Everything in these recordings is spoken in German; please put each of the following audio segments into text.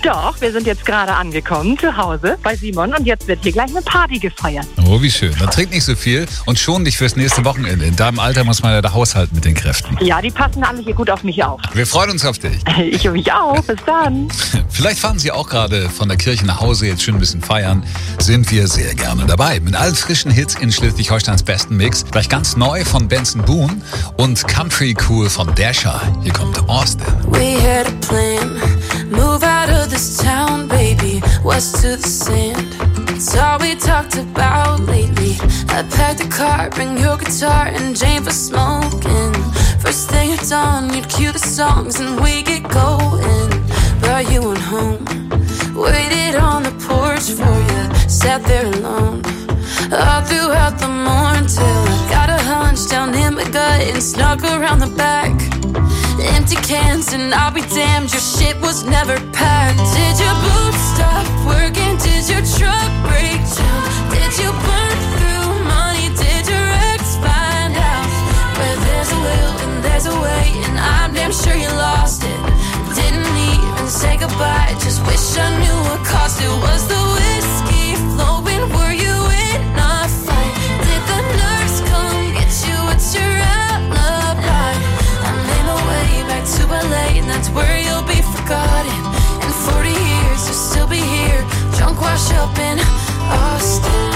Doch, wir sind jetzt gerade angekommen zu Hause bei Simon und jetzt wird hier gleich eine Party gefeiert. Oh, wie schön. Dann trink nicht so viel und schon dich fürs nächste Wochenende. In deinem Alter muss man ja da haushalten mit den Kräften. Ja, die passen alle hier gut auf mich auf. Wir freuen uns auf dich. Ich mich auch. Bis dann. Vielleicht fahren Sie auch gerade von der Kirche nach Hause, jetzt schön ein bisschen feiern. Sind wir sehr gerne dabei. Mit allen frischen Hits in Schleswig-Holsteins besten Mix. Gleich ganz neu von Benson Boone und Country Cool von Dasher. Hier kommt Austin. We had a plan. Move out of this town, baby. West to the sand. It's all we talked about lately. I packed a car, bring your guitar and Jane for smoking. First thing at dawn, you'd cue the songs and we get going. But you went home, waited on the porch for you, sat there alone. All throughout the morning till I got a hunch down in my gut and snuck around the back. Empty cans and I'll be damned, your shit was never packed. Did your boots stop working? Did your truck break down? Did you burn through money? Did your ex find out? Where there's a will and there's a way, and I'm damn sure you lost it. Didn't even say goodbye, just wish I knew what cost it. Was the whiskey flowing? Were you in a fight? Did the nurse come get you? What's your alibi? I made my way back to LA, and that's where you'll be forgotten. In 40 years you'll still be here, drunk, washed up in Austin.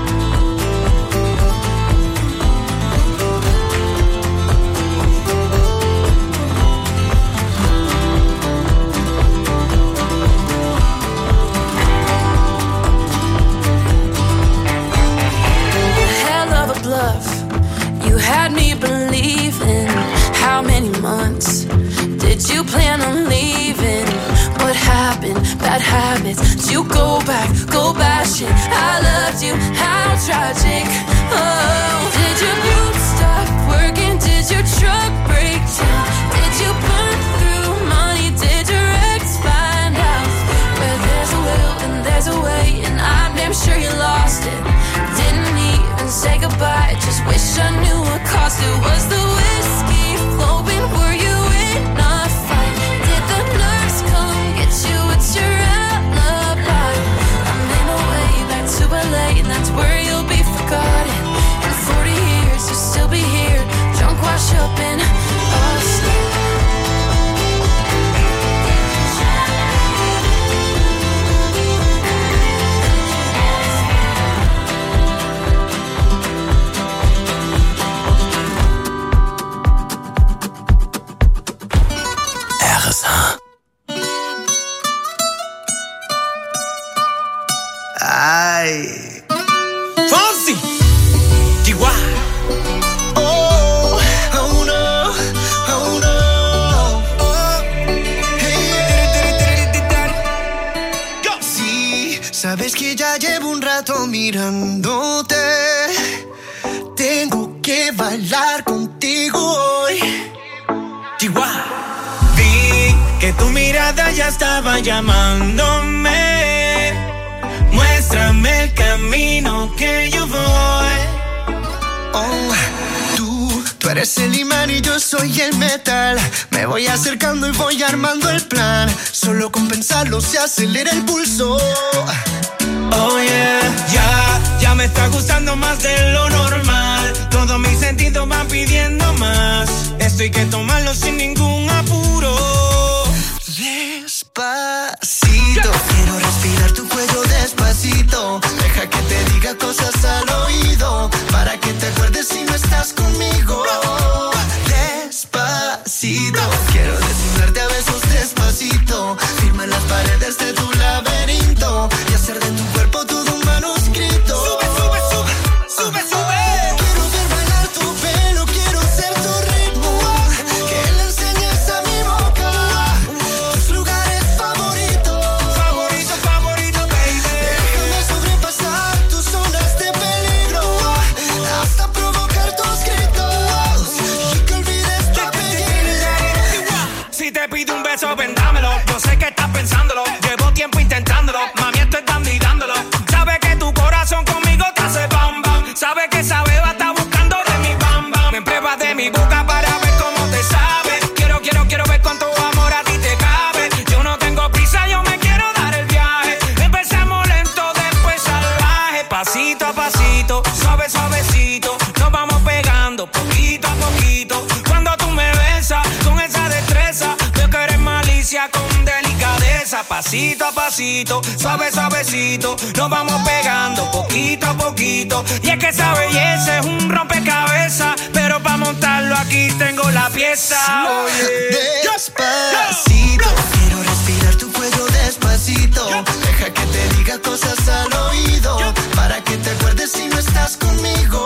You had me believing. How many months did you plan on leaving? What happened? Bad habits. Did you go back, go bashing? I loved you, how tragic. Oh, did your boots stop working? Did your truck break down? Did you burn through money? Did your ex find out? Where there's a will and there's a way, and I'm damn sure you lost it. Didn't even say goodbye, just wish I knew what cost it. Was the whiskey flowing? Were you in a fight? Did the nurse come get you? What's your alibi? I made my way back to LA, and that's where you'll be forgotten. In 40 years you'll still be here, drunk, washed up in Austin. Ay, Fonsi, Chihuahua. Oh, oh no, oh no. Oh, hey. Sí, sabes que ya llevo un rato mirándote. Tengo que bailar contigo hoy. Chihuahua. Vi que tu mirada ya estaba llamándome. Muéstrame el camino que yo voy. Oh, tú eres el imán y yo soy el metal. Me voy acercando y voy armando el plan. Solo con pensarlo se acelera el pulso. Oh yeah, ya me está gustando más de lo normal. Todos mis sentidos van pidiendo más. Esto hay que tomarlo sin ningún apuro. Despacito, quiero respirar tu cuello despacito. Deja que te diga cosas al oído, para que te acuerdes si no estás conmigo. Despacito, quiero desnudarte a besos despacito. Firma las paredes de tu laberinto y hacer de tu cuerpo todo un manuscrito. Sube, sube, sube, sube, sube. Quiero ver bailar tu pelo, quiero ser tu ritmo. Que le enseñes a mi boca tus lugares favoritos. Favorito, favorito, baby. Déjame sobrepasar tus zonas de peligro hasta provocar tus gritos y que olvides tu apellido. Si te pido un beso, vendámelo. Yo sé que estás pensándolo. Llevo besa pasito a pasito, suave suavecito, nos vamos pegando poquito a poquito. Y es que esa belleza es un rompecabezas, pero para montarlo aquí tengo la pieza. Oye, despacito, quiero respirar tu cuello despacito. Deja que te diga cosas al oído, para que te acuerdes si no estás conmigo.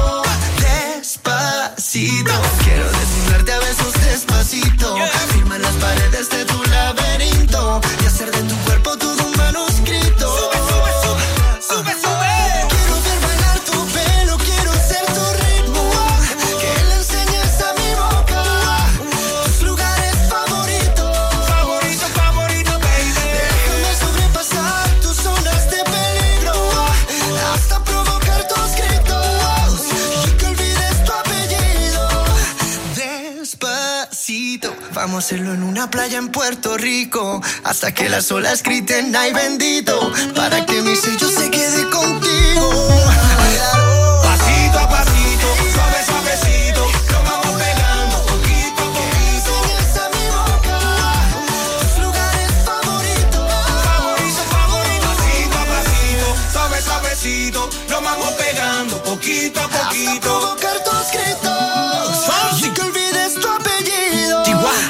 Despacito, quiero desnudarte a besos despacito. Firma las paredes de tu laberinto y hacer de tu cuerpo todo un manuscrito. Sube, sube. Quiero ver bailar tu pelo, quiero ser tu ritmo, que le enseñes a mi boca tus lugares favoritos. Favorito, baby. Déjame sobrepasar tus zonas de peligro, hasta provocar tus gritos y que olvides tu apellido. Despacito, vamos a hacerlo en una playa en Puerto Rico, hasta que las olas griten ay bendito, para que mi sello se quede contigo. Pasito a pasito, suave suavecito, nos vamos pegando poquito a poquito. Enseñas a mi boca tus lugares favoritos. Favorito, pasito a pasito, suave suavecito, nos vamos pegando poquito a poquito. Hasta provocar tus gritos y que olvides tu apellido.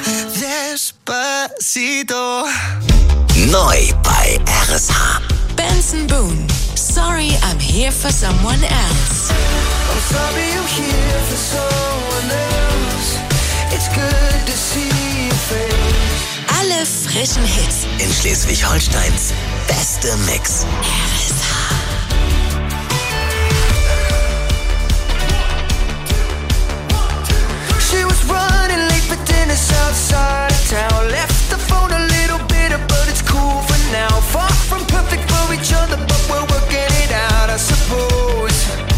Despacito. Neu bei RSH. Benson Boone, sorry I'm here for someone else. I'm sorry I'm here for someone else. It's good to see your face. Alle frischen Hits. In Schleswig-Holsteins beste Mix. RSH. She was running late for dinner outside of town. Left the phone a little bitter, but it's cool for now. Far from perfect for each other, but we're working it out, I suppose.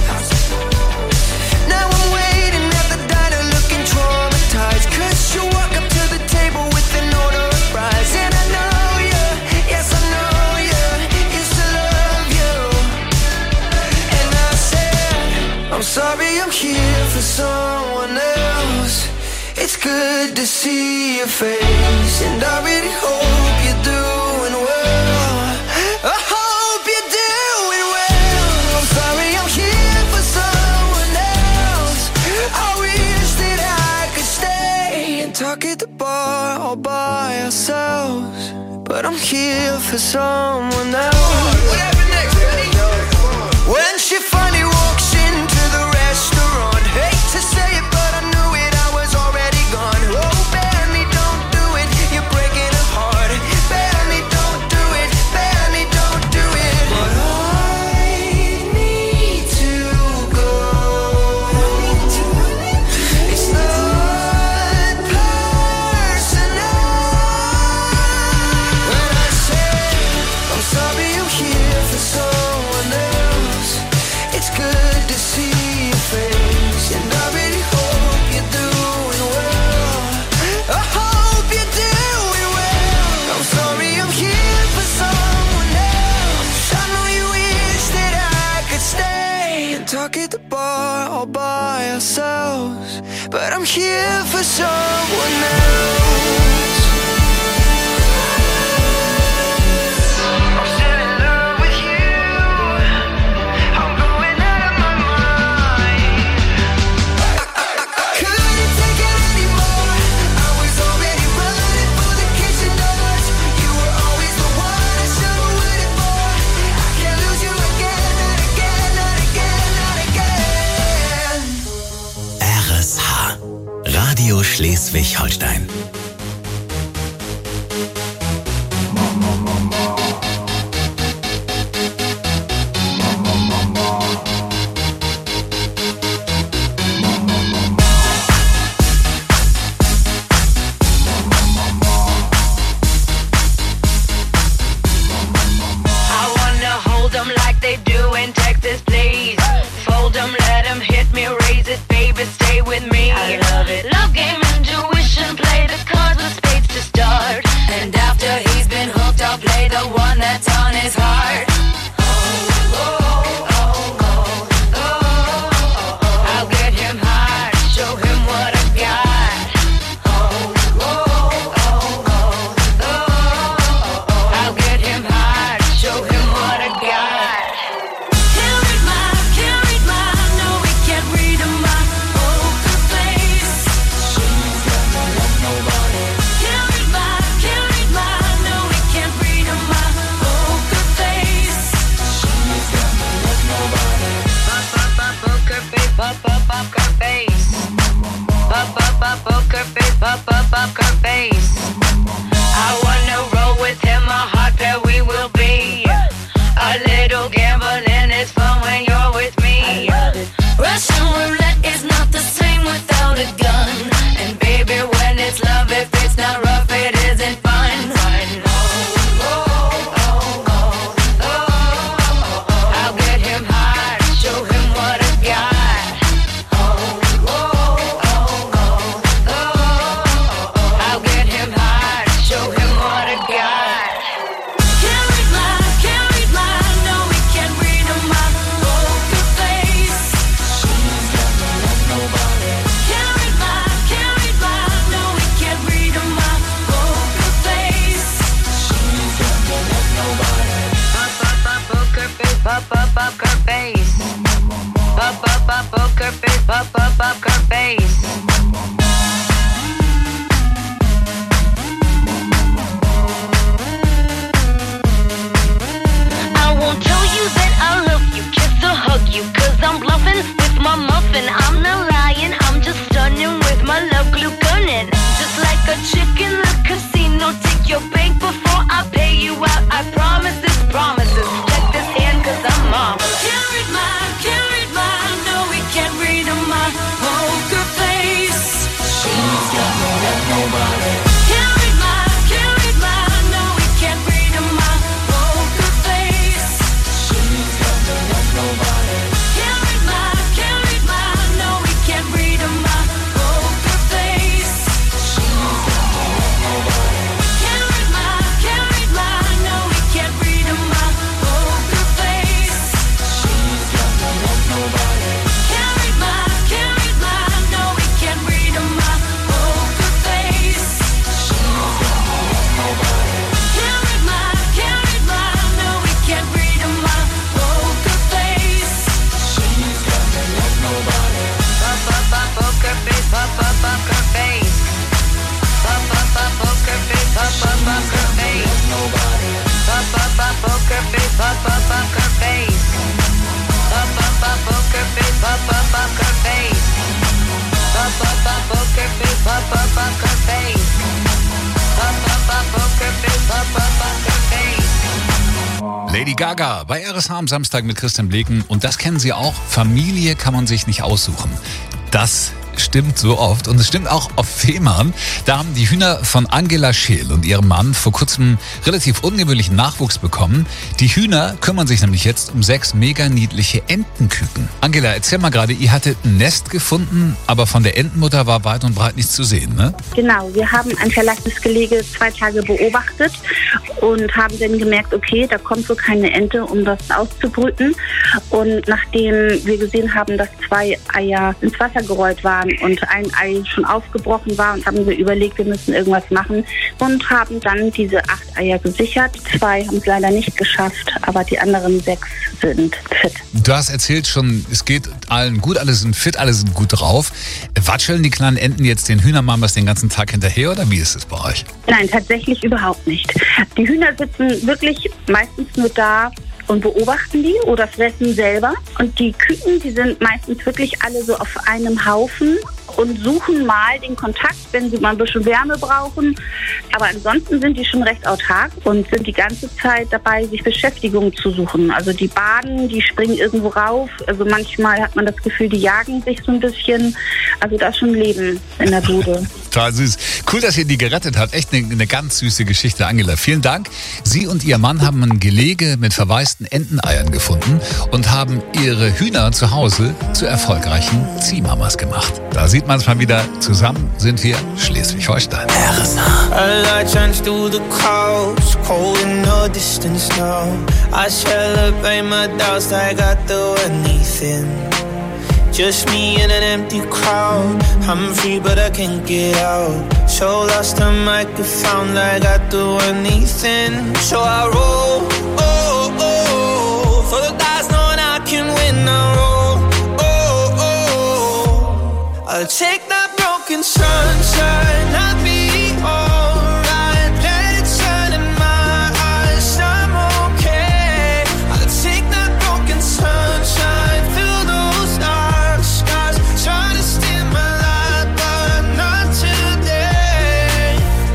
Now I'm waiting at the diner looking traumatized, 'cause you walk up to the table with an order of fries. And I know you, yes I know you, used to love you. And I said, I'm sorry I'm here for someone else. It's good to see your face, and I really hope you're doing well. I hope you're doing well. I'm sorry I'm here for someone else. I wish that I could stay and talk at the bar all by ourselves, but I'm here for someone else. Whatever next, ready? When she finally walks into the restaurant, hate to say it, but I knew it, I was already gone. Oh, Benny, don't do it, you're breaking her heart. Benny, don't do it, Benny, don't do it. But I need to go. It's not personal. When I said, I'm sorry I'm here for someone else. It's good to see your face, and I really hope you're doing well. I hope you're doing well. I'm sorry I'm here for someone else. I know you wish that I could stay and talk at the bar all by ourselves, but I'm here for someone else. I'm still in love with you. I'm going out of my mind. I couldn't take it anymore. I was already running for the kitchen doors. You were always the one I should have waited for. I can't lose you again, not again, not again, not again. RSH. Radio Schleswig-Holstein. I wanna hold them like they do in Texas, please. Fold them, let them hit me, raise it, baby, stay with me. I love it. Love game, intuition, play the cards with spades to start. And after he's been hooked, I'll play the one that's on his heart. I'll get him hard, show him what I got. poker face. Poker face, poker face. I won't tell you that I love you, kiss or hug you, 'cause I'm bluffing with my muffin. I'm not lying, I'm just stunning with my love glue gunning. Just like a chick in the casino, take your bank before I pay you out. I promise this promises. Check this hand 'cause I'm mom. Can't read mine, no we can't read my poker face. She's got no love, nobody. Can't read mine, no we can't read my poker face. She's got no love, nobody. Can't read mine, no we can't read my poker face. She's got no love, nobody. Can't read mine, no we can't read my poker face. She's got no love, nobody. Can't read mine, no we can't read my poker face. She's got no love, nobody. Can't read mine, no we can't read my poker face. She's got no love, nobody. Poker face, poker face. Poker face, poker face. Nobody. Poker face, poker face. Poker face, poker face. Poker face, poker face. Poker face, poker face. Lady Gaga bei RSH am Samstag mit Christian Bleken. Und das kennen Sie auch. Familie kann man sich nicht aussuchen. Das stimmt so oft. Und es stimmt auch auf Fehmarn. Da haben die Hühner von Angela Scheel und ihrem Mann vor kurzem relativ ungewöhnlichen Nachwuchs bekommen. Die Hühner kümmern sich nämlich jetzt um 6 mega niedliche Entenküken. Angela, erzähl mal gerade, ihr hattet ein Nest gefunden, aber von der Entenmutter war weit und breit nichts zu sehen, ne? Genau, wir haben ein verlasstes Gelege 2 Tage beobachtet und haben dann gemerkt, okay, da kommt so keine Ente, um das auszubrüten. Und nachdem wir gesehen haben, dass 2 Eier ins Wasser gerollt waren und ein Ei schon aufgebrochen war, haben wir überlegt, wir müssen irgendwas machen und haben dann diese 8 Eier gesichert. 2 haben es leider nicht geschafft, aber die anderen 6 sind fit. Du hast erzählt schon, es geht allen gut, alle sind fit, alle sind gut drauf. Watscheln die kleinen Enten jetzt den Hühnermamas den ganzen Tag hinterher oder wie ist es bei euch? Nein, tatsächlich überhaupt nicht. Die Hühner sitzen wirklich meistens nur da und beobachten die oder fressen selber. Und die Küken, die sind meistens wirklich alle so auf einem Haufen und suchen mal den Kontakt, wenn sie mal ein bisschen Wärme brauchen. Aber ansonsten sind die schon recht autark und sind die ganze Zeit dabei, sich Beschäftigung zu suchen. Also die baden, die springen irgendwo rauf. Also manchmal hat man das Gefühl, die jagen sich so ein bisschen. Also da ist schon Leben in der Bude. Total süß. Cool, dass ihr die gerettet habt. Echt eine ganz süße Geschichte, Angela. Vielen Dank. Sie und ihr Mann haben ein Gelege mit verwaisten Enteneiern gefunden und haben ihre Hühner zu Hause zu erfolgreichen Ziehmamas gemacht. Da sieht man es mal wieder. Zusammen sind wir Schleswig-Holstein. A light shines through the clouds, cold in the distance now. I celebrate my doubts like I do anything. Just me in an empty crowd. I'm free but I can't get out. So lost I might get found like I do anything. So I roll, oh, oh, for the guys knowing I can win. I roll, oh, oh, I'll take that broken sunshine. I'll be alright. Let it shine in my eyes. I'm okay. I'll take that broken sunshine. Fill those dark skies. Try to steal my light, but not today.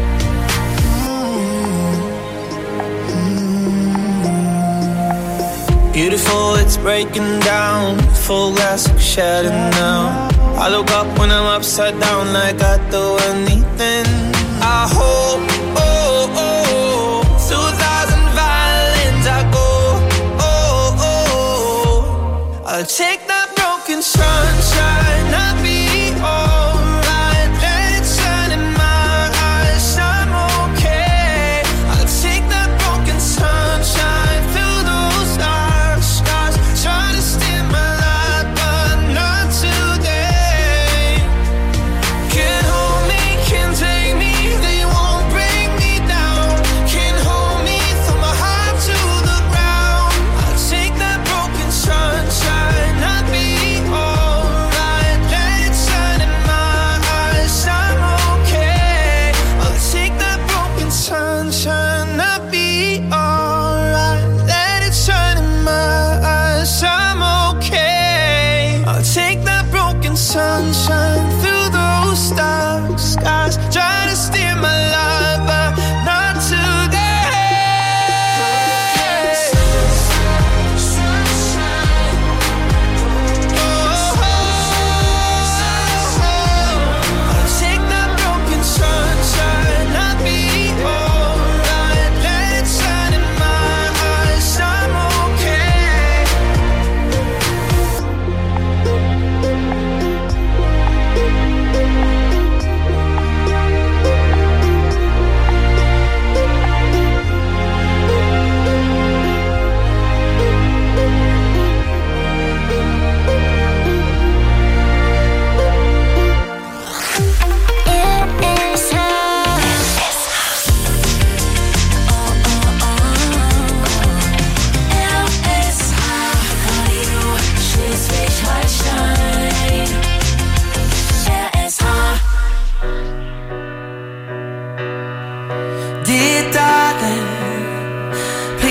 Beautiful, it's breaking down. Full glass of shadow now. I look up when I'm upside down like I'd do anything. I hope, oh, oh, through 1,000 violins I go, oh, oh, I'll take that broken sunshine. I'll be alright. Let it shine in my eyes. I'm okay. I'll take that broken sunshine. Fill those dark skies. Try to steal my light, but not today. Can't hold me, can't take me. They won't break me down. Can't hold me, throw my heart to the ground. I'll take that broken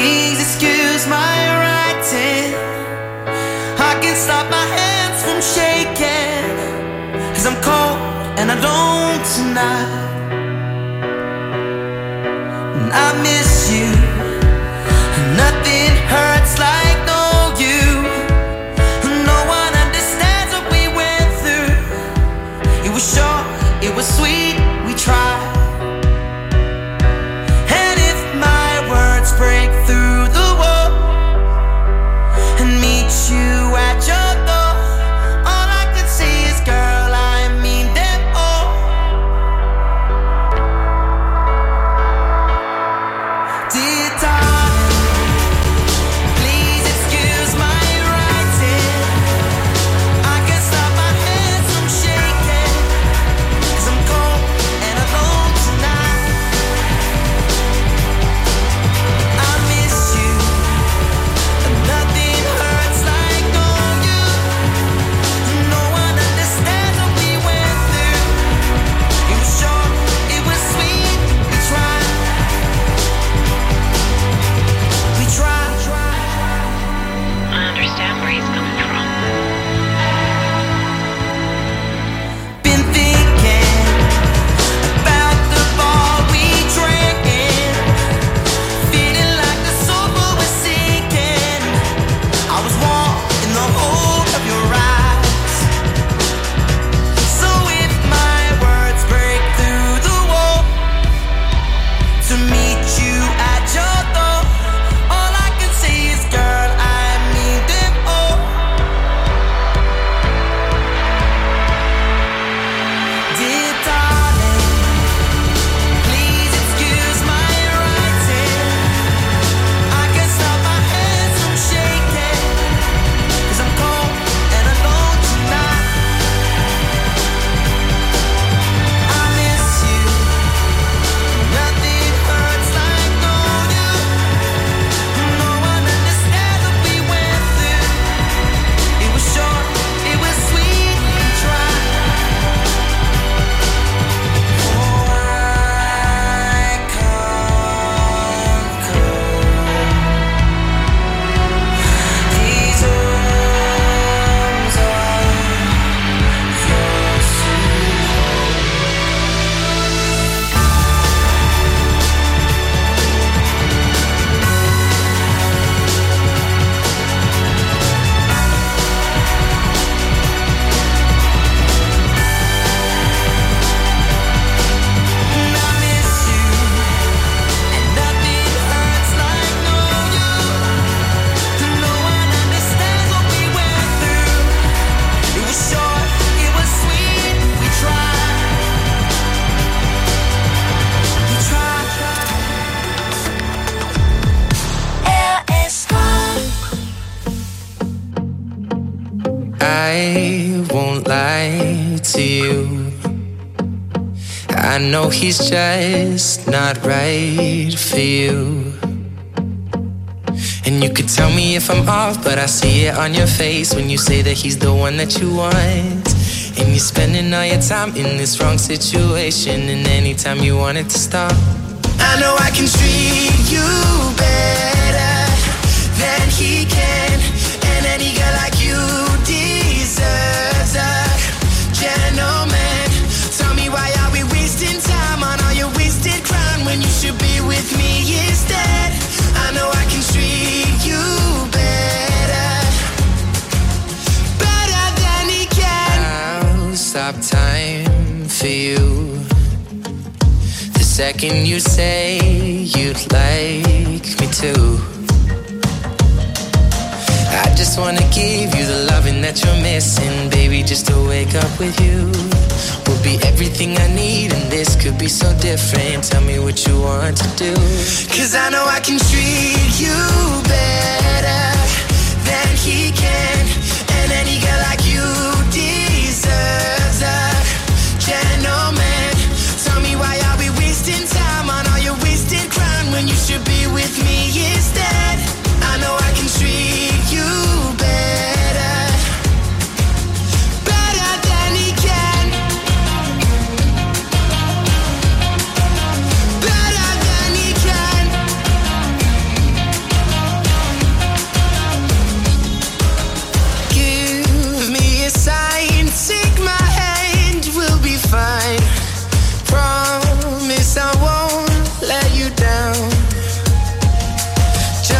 Please excuse my writing. I can't stop my hands from shaking, 'cause I'm cold and alone tonight. And I miss you. Nothing hurts like no you. No one understands what we went through. It was short, it was sweet, we tried. And if my words break through the wall and meet you at your door, all I can say is, girl, I mean them all. Dear darling, please excuse my writing. I can't stop my hands from shaking, 'cause I'm cold and alone tonight. I miss you, and nothing hurts like knowing you. No one understands what we went through. It was short, it was sweet, we tried. We tried. I understand where he's coming from. Been thinking about the ball we drank in, feeling like the sofa was sinking. I was warm in the hold of your eyes. So if my words break through the wall to meet you at your door, all I can say is, girl, I mean them all. Dear darling, please excuse my writing. I can't stop my hands from shaking, 'cause I'm cold and alone tonight. I miss you. Nothing hurts like knowing you. No one understands what we went through. It was short, it was sweet, we tried. Oh, I can't go. These arms are yours to And I miss you, and nothing hurts like knowing you. No one understands what we went through. It was short, it was sweet, we tried. We tried. I won't lie to you. I know he's just not right for you. And you could tell me if I'm off, but I see it on your face when you say that he's the one that you want. And you're spending all your time in this wrong situation, and anytime you want it to stop, I know I can treat you better than he can. And any girl like you deserves a gentleman. Tell me, why are we wasting time on all your wasted crown when you should be with me instead? I know I can treat you better, better than he can. I'll stop time for you the second you say you'd like me to. I just wanna give you the loving that you're missing, baby. Just to wake up with you will be everything I need, and this could be so different. Tell me what you want to do, 'cause I know I can treat you better than he can. And any girl like you deserves a gentleman. Tell me, why are we wasting time on all your wasted crown when you should be with me instead? I know I can treat you better, better than he can, better than he can.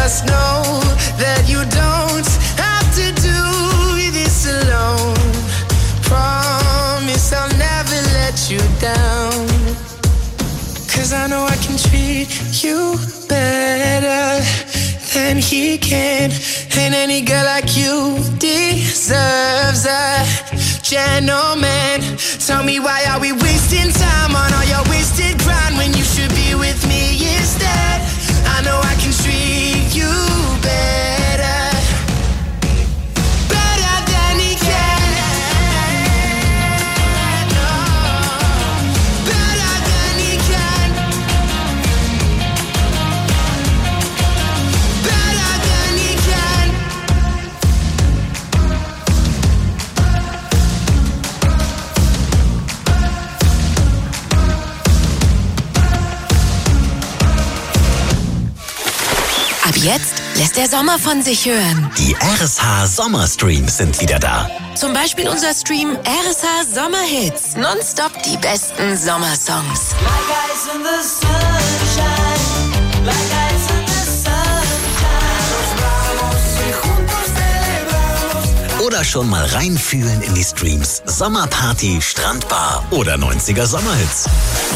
Just know that you don't have to do this alone. Promise I'll never let you down. 'Cause I know I can treat you better than he can. And any girl like you deserves a gentleman. Tell me why are we wasting time on all your wasted grind when you should be with me instead. I know I can treat you better, better than he can. No, better than he can. Better than he can. Ab jetzt lässt der Sommer von sich hören. Die RSH Sommerstreams sind wieder da. Zum Beispiel unser Stream RSH Sommerhits. Nonstop die besten Sommersongs. Oder schon mal reinfühlen in die Streams Sommerparty, Strandbar oder 90er Sommerhits.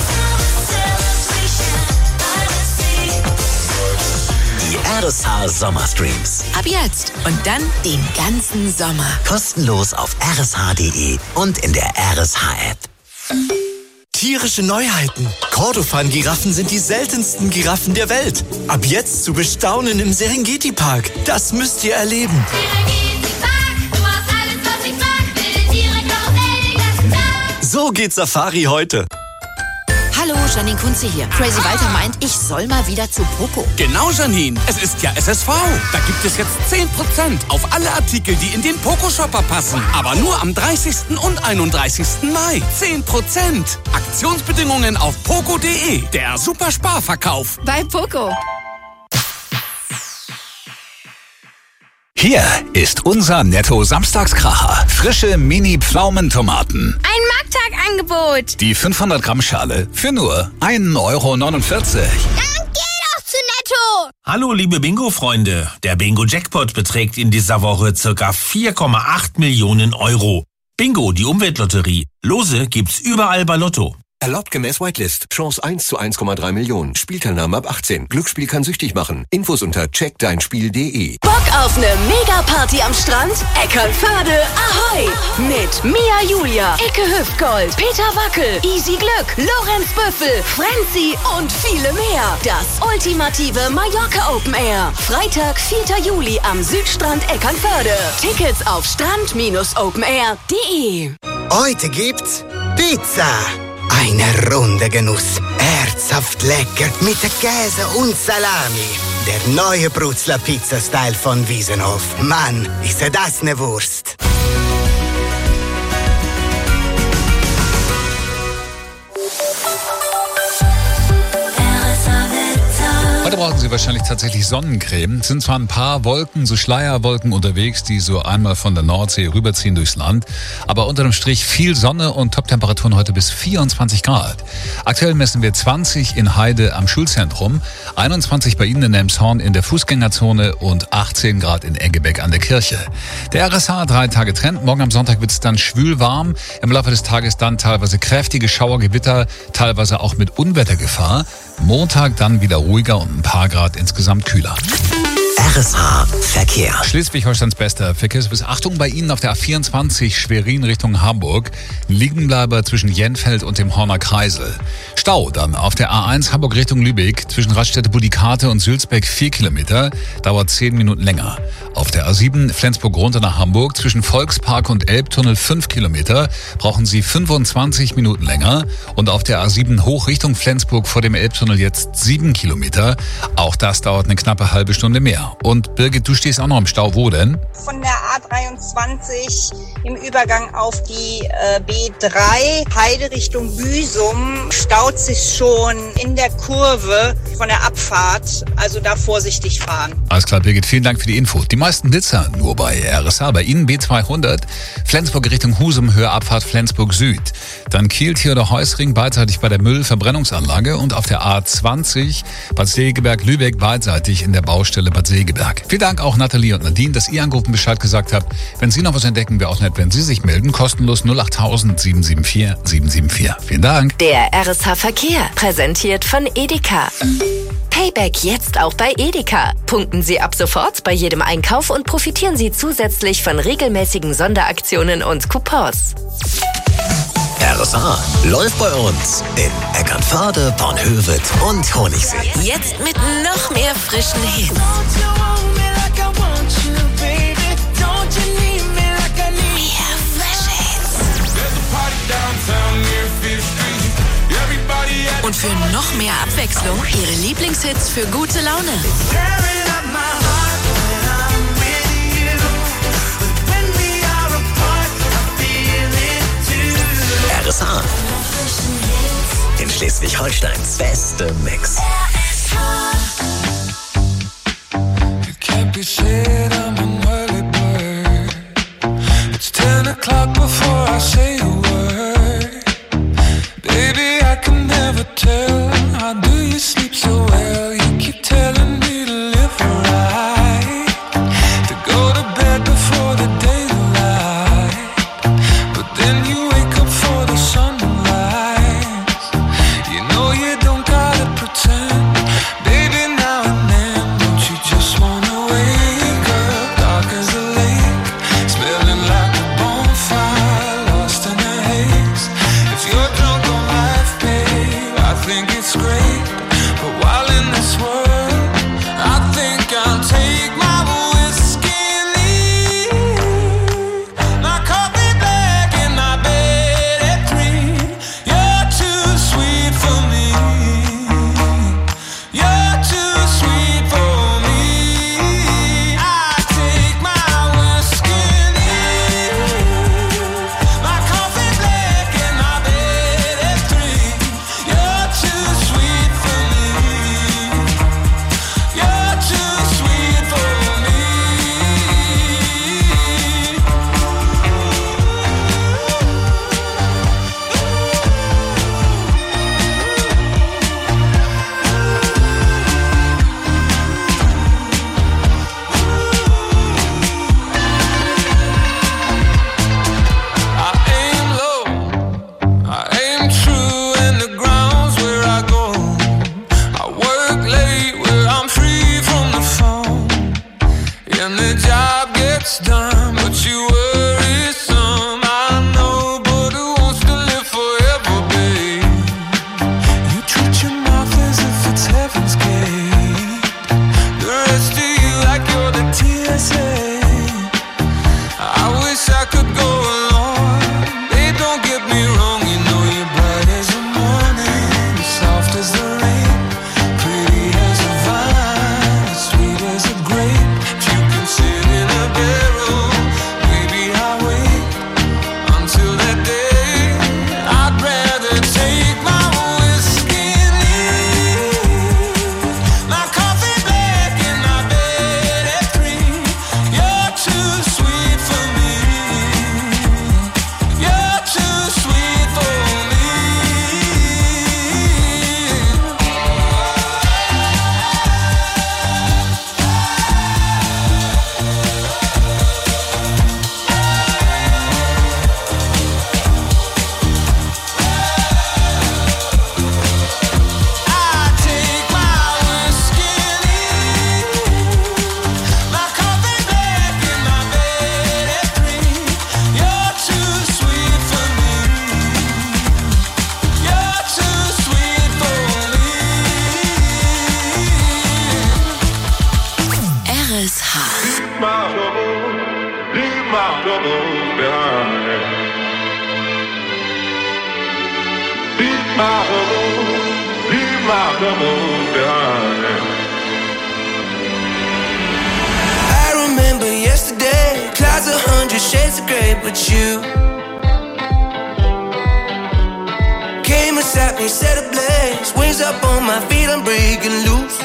Die RSH Sommerstreams. Ab jetzt und dann den ganzen Sommer. Kostenlos auf rsh.de und in der RSH-App. Tierische Neuheiten. Kordofan-Giraffen sind die seltensten Giraffen der Welt. Ab jetzt zu bestaunen im Serengeti-Park. Das müsst ihr erleben. So geht Safari heute. Hallo, Janine Kunze hier. Crazy Walter meint, ich soll mal wieder zu Poco. Genau, Janine. Es ist ja SSV. Da gibt es jetzt 10% auf alle Artikel, die in den Poco-Shopper passen. Aber nur am 30. und 31. Mai. 10%. Aktionsbedingungen auf poco.de. Der Supersparverkauf. Bei Poco. Hier ist unser Netto-Samstagskracher. Frische Mini-Pflaumentomaten. Ein Markttagangebot. Die 500 Gramm Schale für nur 1,49 Euro. Dann geh doch zu Netto. Hallo liebe Bingo-Freunde. Der Bingo-Jackpot beträgt in dieser Woche ca. 4,8 Millionen Euro. Bingo, die Umweltlotterie. Lose gibt's überall bei Lotto. Erlaubt gemäß Whitelist. Chance 1 zu 1,3 Millionen. Spielteilnahme ab 18. Glücksspiel kann süchtig machen. Infos unter checkdeinspiel.de. Bock auf eine Mega-Party am Strand? Eckernförde, ahoi! Mit Mia Julia, Icke Hüftgold, Peter Wackel, Easy Glück, Lorenz Büffel, Frenzy und viele mehr. Das ultimative Mallorca Open Air. Freitag, 4. Juli am Südstrand Eckernförde. Tickets auf strand-openair.de. Heute gibt's Pizza. Eine Runde Genuss. Herzhaft lecker mit Käse und Salami. Der neue Brutzler Pizza-Style von Wiesenhof. Mann, ist das eine Wurst. Heute brauchen Sie wahrscheinlich tatsächlich Sonnencreme. Es sind zwar ein paar Wolken, so Schleierwolken unterwegs, die so einmal von der Nordsee rüberziehen durchs Land, aber unter dem Strich viel Sonne und Top-Temperaturen heute bis 24 Grad. Aktuell messen wir 20 in Heide am Schulzentrum, 21 bei Ihnen in Elmshorn in der Fußgängerzone und 18 Grad in Eggebeck an der Kirche. Der RSH 3 Tage Trend. Morgen am Sonntag wird es dann schwül warm. Im Laufe des Tages dann teilweise kräftige Schauergewitter, teilweise auch mit Unwettergefahr. Montag dann wieder ruhiger und ein paar Grad insgesamt kühler. RSH Verkehr. Schleswig-Holsteins bester Verkehrsservice. Achtung bei Ihnen auf der A24 Schwerin Richtung Hamburg. Liegenbleiber zwischen Jenfeld und dem Horner Kreisel. Stau dann auf der A1 Hamburg Richtung Lübeck zwischen Raststätte Budikate und Sülzbeck 4 Kilometer. Dauert 10 Minuten länger. Auf der A7 Flensburg runter nach Hamburg zwischen Volkspark und Elbtunnel 5 Kilometer. Brauchen Sie 25 Minuten länger. Und auf der A7 hoch Richtung Flensburg vor dem Elbtunnel jetzt 7 Kilometer. Auch das dauert eine knappe halbe Stunde mehr. Und Birgit, du stehst auch noch im Stau. Wo denn? Von der A23 im Übergang auf die B3, Heide Richtung Büsum, staut sich schon in der Kurve von der Abfahrt. Also da vorsichtig fahren. Alles klar, Birgit, vielen Dank für die Info. Die meisten Blitzer nur bei RSH. Bei Ihnen B200, Flensburg Richtung Husum, Höhe Abfahrt Flensburg Süd. Dann Kiel-Theodor-Heuss-Ring beidseitig bei der Müllverbrennungsanlage und auf der A20 Bad Segeberg-Lübeck beidseitig in der Baustelle Bad Segeberg. Vielen Dank auch Nathalie und Nadine, dass ihr angerufen Bescheid gesagt habt. Wenn Sie noch was entdecken, wäre auch nett, wenn Sie sich melden. Kostenlos 08000 774 774. Vielen Dank. Der RSH Verkehr, präsentiert von Edeka. Payback jetzt auch bei Edeka. Punkten Sie ab sofort bei jedem Einkauf und profitieren Sie zusätzlich von regelmäßigen Sonderaktionen und Coupons. RSH läuft bei uns in Eckernförde, Bornhöved und Honigsee. Jetzt mit noch mehr frischen Hits. Mehr frische Hits. Und für noch mehr Abwechslung Ihre Lieblingshits für gute Laune. RSH. In Schleswig-Holsteins beste Mix. It's 10 o'clock before I say a word. Baby, I can never tell. How do you sleep so well? You keep telling me to live right, to go to bed before the daylight. But then you wake up for the sunrise. You know you don't gotta pretend. Baby, now and then, don't you just wanna wake up dark as a lake, smelling like a bonfire, lost in a haze. If you're drunk on life, babe, I think it's great. But while in this world, I think I'll take my whiskey and leave. My coffee black and my bed at 3. You're too sweet for me. You're too sweet for me. I take my whiskey and leave. My coffee black and my bed at 3. You're too sweet for me. You're too sweet for me. I aim low, I aim true, and the ground's where I go. I work late where I'm free from the phone, and the job gets done, but you worry some. I know, but who wants to live forever, babe? You treat your mouth as if it's heaven's gate. The rest of you like you're the TSA. I wish I could go along. Babe, don't get me wrong. You know you're bright as the morning, soft as the rain, pretty as a vine, sweet as a grape. If you can sit in a barrel, maybe I'll wait until that day. I'd rather take my whiskey and leave. My coffee black and my bed at 3. You're too sweet for me. You're too sweet for me. I take my whiskey and leave. My coffee black and my bed at 3. You're too sweet for me. You're too sweet for me. RSH. Leave my troubles behind. Leave my troubles behind. I remember yesterday, clouds 100 shades of grey, but you came and sat me, set ablaze. Wings up on my feet, I'm breaking loose.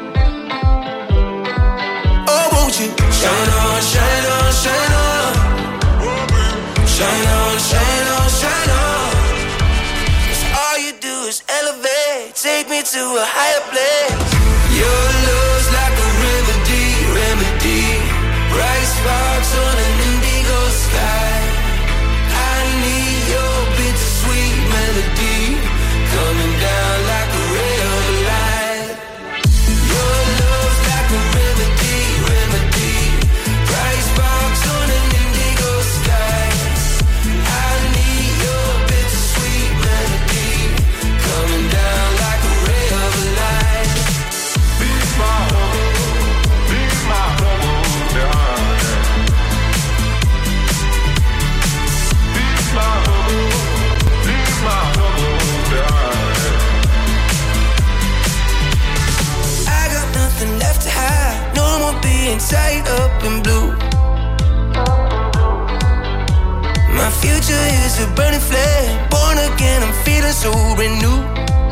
Oh, won't you shine on, shine on, shine on. Shine on, shine on, shine on. 'Cause all you do is elevate, take me to a higher place. Your love's like a remedy, remedy. Bright sparks on an indigo sky. I need your bittersweet melody coming down like a ray of light. Your love's like a remedy, remedy. Bright sparks on an indigo sky. I need your bittersweet melody coming down like a ray of light. Be my I got nothing left to hide. No more being tied up in blue. My future is a burning flame. Born again, I'm feeling so renewed.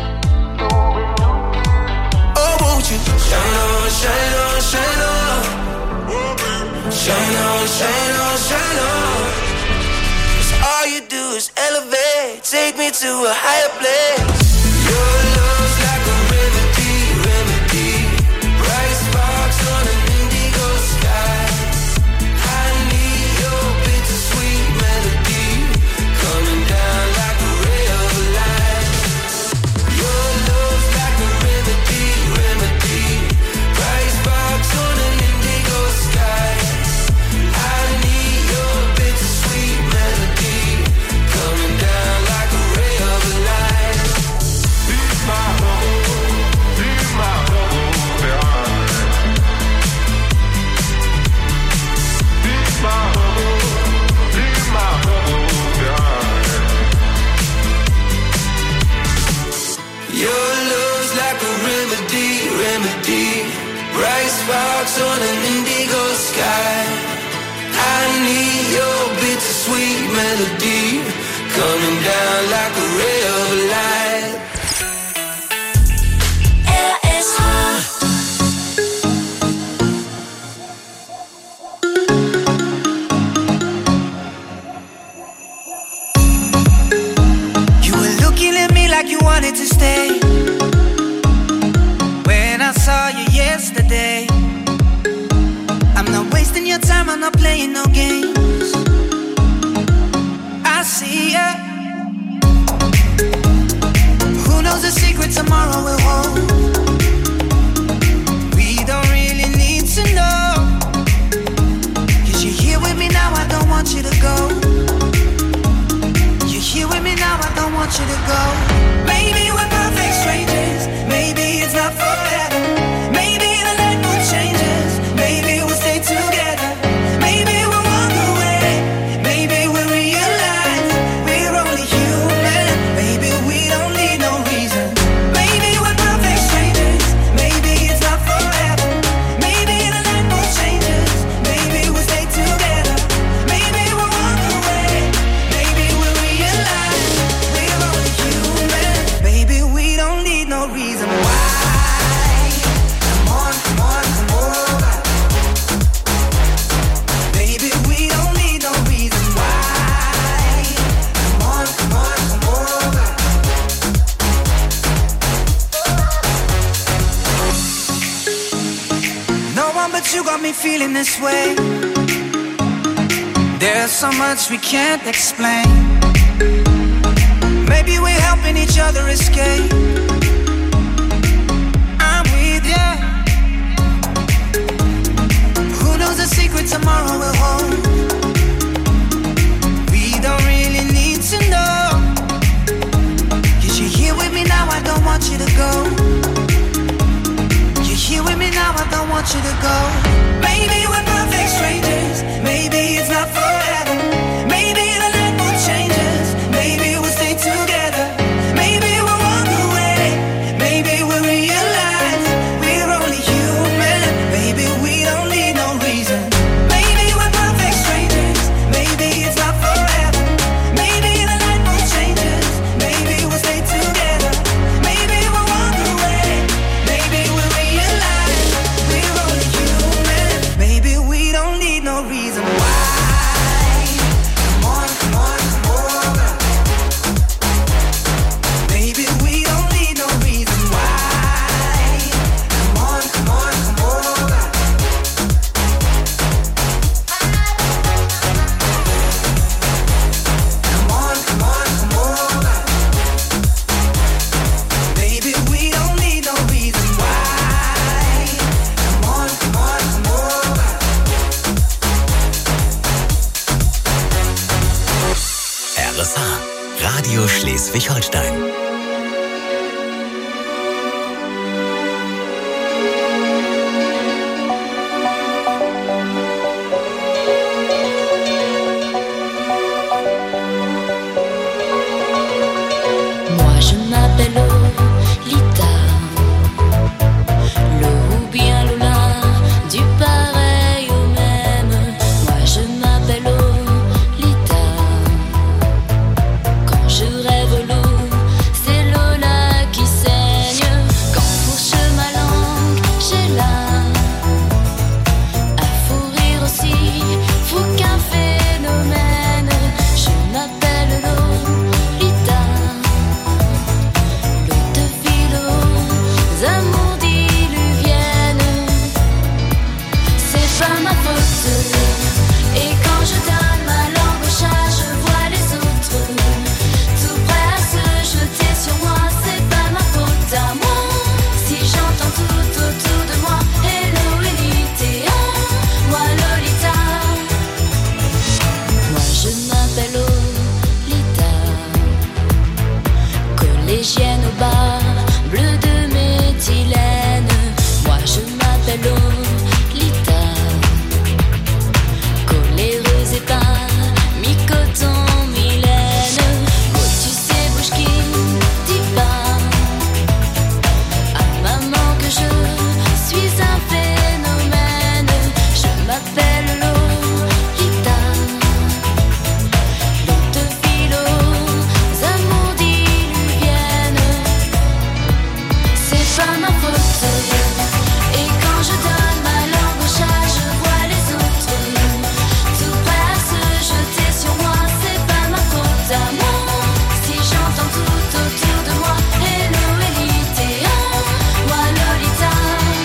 Oh, won't you shine on, shine on, shine on. Shine on, shine on, shine on. 'Cause all you do is elevate, take me to a higher place. Your love's like a remedy, remedy. Bright sparks on an indigo sky. I need your bittersweet melody coming down like a ray of light. Your love's like a remedy, remedy. Bright sparks on an indigo sky. I need your bittersweet melody coming down like a ray of light. Be my home, be my home behind. Be my home, be my home behind. Your love's like a remedy, remedy. Bright sparks on an indigo sky. I need your bittersweet melody coming down like a ray of light. You were looking at me like you wanted to stay. When I saw you yesterday, I'm not wasting your time, I'm not playing no games. I see ya. Who knows the secret tomorrow will hold? We don't really need to know. 'Cause you're here with me now, I don't want you to go. You're here with me now, I don't want you to go. Maybe we're perfect strangers, maybe it's not forever. Maybe the night mood changes, maybe we'll stay together. Maybe we'll walk away, maybe we'll realize we're only human. Maybe we don't need no reason. Maybe we're perfect strangers, maybe it's not forever. Maybe the night mood changes, maybe we'll stay together. Maybe we'll walk away, maybe we'll realize we're only human. Maybe we don't need no reason why. Come on, come on, come over. Baby, we don't need no reason why. Come on, come on, come over. No one but you got me feeling this way. There's so much we can't explain. Maybe we're helping each other escape. I'm with ya. Who knows the secret tomorrow will hold? We don't really need to know. 'Cause you're here with me now, I don't want you to go. You're here with me now, I don't want you to go. Maybe we're perfect strangers, maybe it's not forever. Maybe the night mood changes, maybe we'll stay together. Maybe we'll walk away, maybe we'll realize we're only human. Maybe we don't need no reason. Maybe we're perfect strangers. Radio Schleswig-Holstein. Moi je m'appelle Lolita, Lo ou bien Lola, du pareil au même. Moi je m'appelle Lolita, quand je rêve l'eau, c'est Lola qui saigne. Quand fourche ma langue, j'ai là à fou rire aussi, fou qu'un phénomène. Je m'appelle Lolita, amours diluviennes, c'est pas ma faute. Et quand je donne ma langue au chat, je vois les autres tout prêts à se jeter sur moi. C'est pas ma faute à moi si j'entends tout autour de moi hello Elite, moi Lolita. Moi je m'appelle Lolita, collégienne au bar bleu de méthylène. Moi je m'appelle Lolita, coléreuse et pas mi-coton Mylène. Oh tu sais bouge qui dis pas à maman que je suis un phénomène. Je m'appelle Lolita, l'eau de philo, amours diluviennes. C'est pas ma faute. Et quand je donne ma langue au chat, je vois les autres tout prêts à se jeter sur moi. C'est pas ma faute à moi si j'entends tout autour de moi hello Elite, moi Lolita.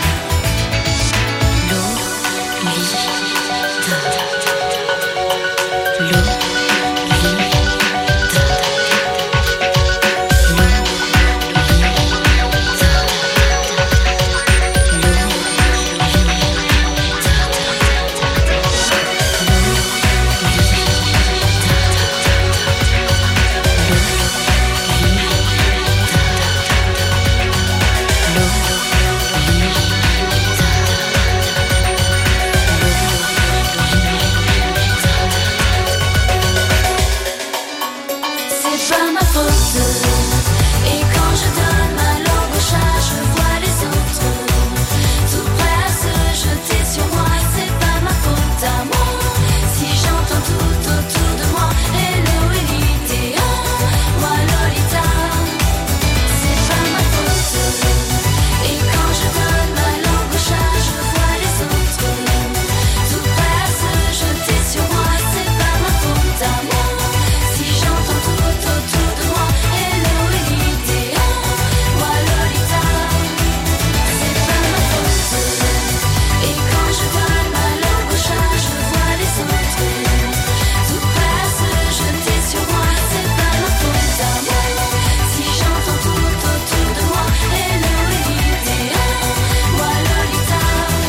C'est pas ma faute. Et quand je donne ma langue au chat, je vois les autres tout prêts à se jeter sur moi. C'est pas ma faute à moi si j'entends tout autour de moi hello Elite, moi Lolita. C'est pas ma faute. Et quand je donne ma langue au chat, je vois les autres tout prêts à se jeter sur moi. C'est pas ma faute à moi si j'entends tout autour de moi hello Elite, moi Lolita. C'est pas ma faute. Et quand je donne ma langue au chat, je vois les autres tout prêts à se jeter sur moi. C'est pas ma faute à moi si j'entends tout autour de moi hello Elite, moi Lolita.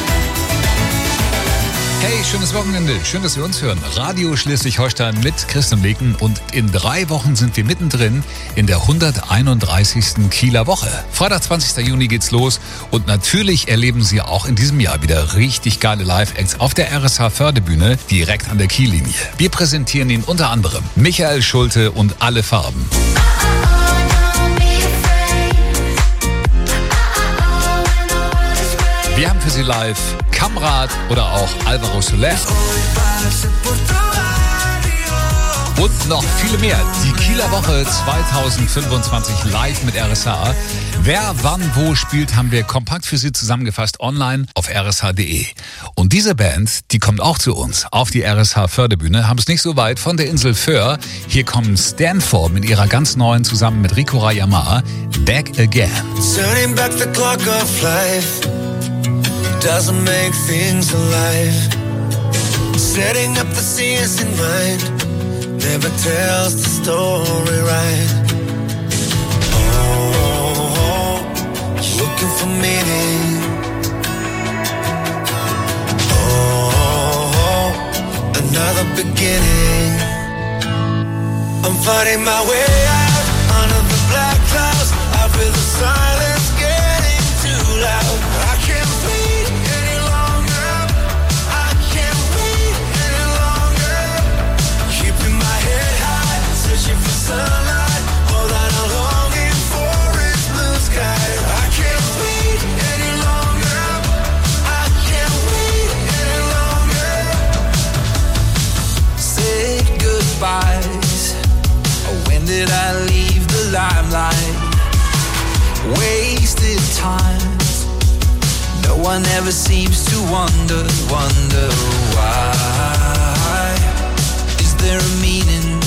Hey, schönes Wochenende. Schön, dass wir uns hören. Radio Schleswig-Holstein mit Christian Leken. Und in 3 Wochen sind wir mittendrin in der 131. Kieler Woche. Freitag, 20. Juni geht's los. Und natürlich erleben Sie auch in diesem Jahr wieder richtig geile Live-Acts auf der RSH Förderbühne direkt an der Kiellinie. Wir präsentieren Ihnen unter anderem Michael Schulte und Alle Farben. Wir haben für Sie live Kamrat oder auch Alvaro Soler. Und noch viele mehr. Die Kieler Woche 2025 live mit RSH. Wer wann wo spielt, haben wir kompakt für Sie zusammengefasst online auf rsh.de. Und diese Band, die kommt auch zu uns auf die RSH Förderbühne, haben es nicht so weit von der Insel Föhr. Hier kommen Stanford mit ihrer ganz neuen zusammen mit Rico Rayama, Back Again. Turning back the clock of life doesn't make things alive. Setting up the scenes in mind never tells the story right. Oh, looking for meaning. Oh, another beginning. I'm finding my way out. wasted times. No one ever seems to wonder why. Is there a meaning?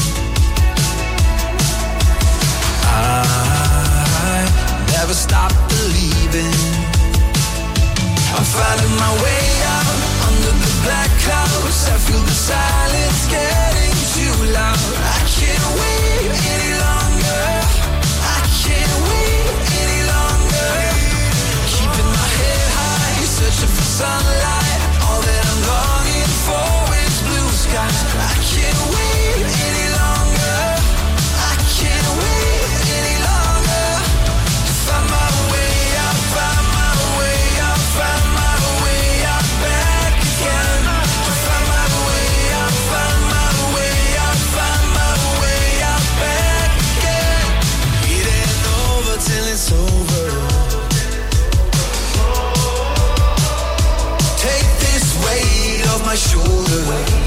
I never stop believing. I'm finding my way out under the black clouds. I feel the silence getting too loud. I can't wait any longer. I can't wait any longer. Keeping my head high, searching for sunlight. All that I'm longing for is blue skies. I can't wait any longer. I can't wait any longer. To find my way out, find my way out, find my way out back again. To find my way out, find my way out, find my way out back again. It ain't over till it's over. Take this weight off my shoulders.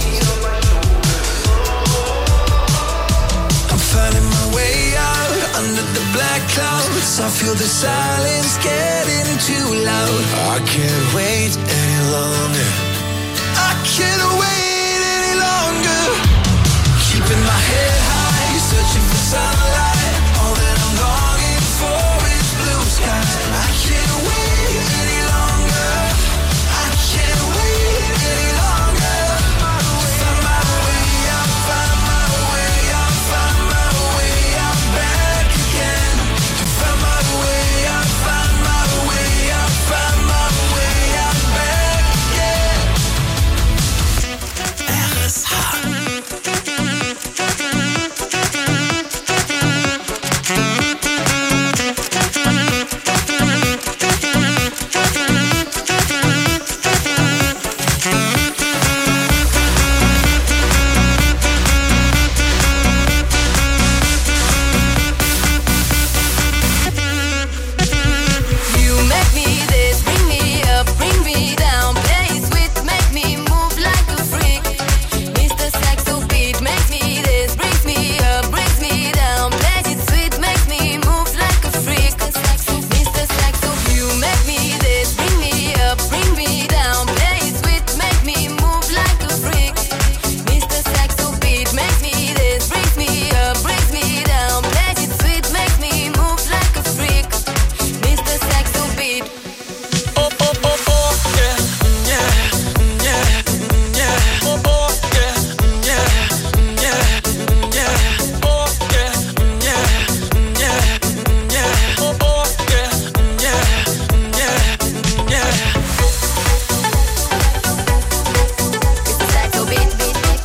I'm finding my way out under the black clouds. I feel the silence getting too loud. I can't wait any longer. I can't wait any longer. Keeping my head high, searching for sunlight. All that I'm longing for is blue skies. I can't wait any longer. I can't wait any longer. To find my way out, find my way out, find my way out back again. To find my way out, find my way out, find my way out back again. RSH. You make me this, bring me up, bring me down, play sweet, make me move like a freak. Mr. Saxo beat makes me this, brings me up, brings me down, play it sweet, makes me move like a freak. Mr. Saxo, you make me this, bring me up, bring me down, play sweet, make me move like a freak. Mr. Saxo beat makes me this, brings me up, brings me down, play it sweet, makes me move like a freak. Mr. Saxo beat. Oh, oh, oh, oh, yeah, yeah, yeah, yeah. Oh, oh, yeah, yeah, yeah, yeah. Oh, yeah, yeah, yeah, yeah. Oh, oh, yeah, yeah, yeah, yeah. Mr. Saxo beat, beat, beat.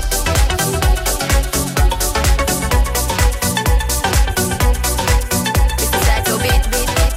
Mr. Saxo beat, beat, beat.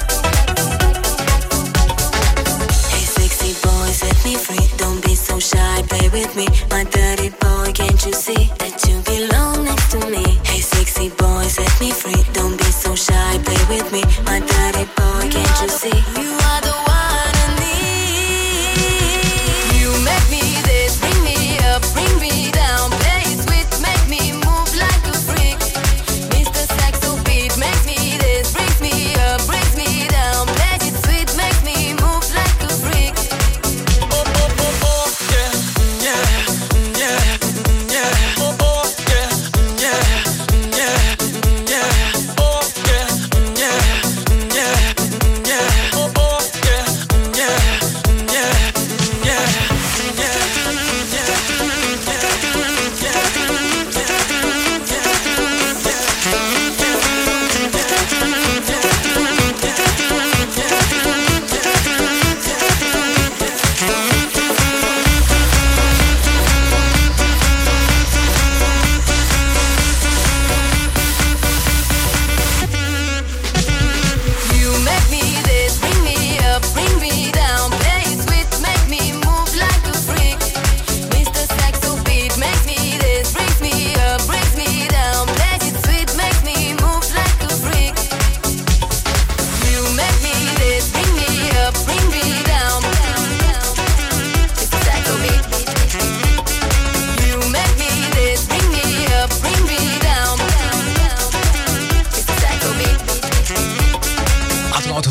Hey, sexy boy, set me free. Don't be so shy, play with me. My dirty boy, can't you see that you belong next to me? Hey, sexy boy, set me free. Don't be so shy, play with me. My dirty boy, can't you see? You are the one I need. You make me this, bring me up, bring me down, play sweet, make me move like a freak. Mr. Saxo beat makes me this, brings me up, brings me down, play it sweet, makes me move like a freak. Oh, oh, oh, oh, yeah, yeah,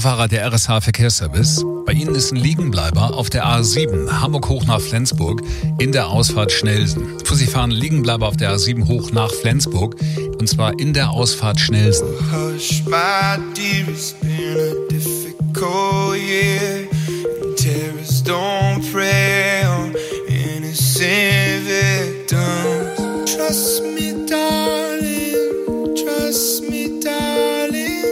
Autofahrer der RSH Verkehrsservice. Bei Ihnen ist ein Liegenbleiber auf der A7 Hamburg hoch nach Flensburg in der Ausfahrt Schnelsen. Für Sie fahren Liegenbleiber auf der A7 hoch nach Flensburg und zwar in der Ausfahrt Schnelsen. Hush, my dear, it's been a difficult year. Terrorists don't prey on innocent victims. Trust me, darling. Trust me, darling.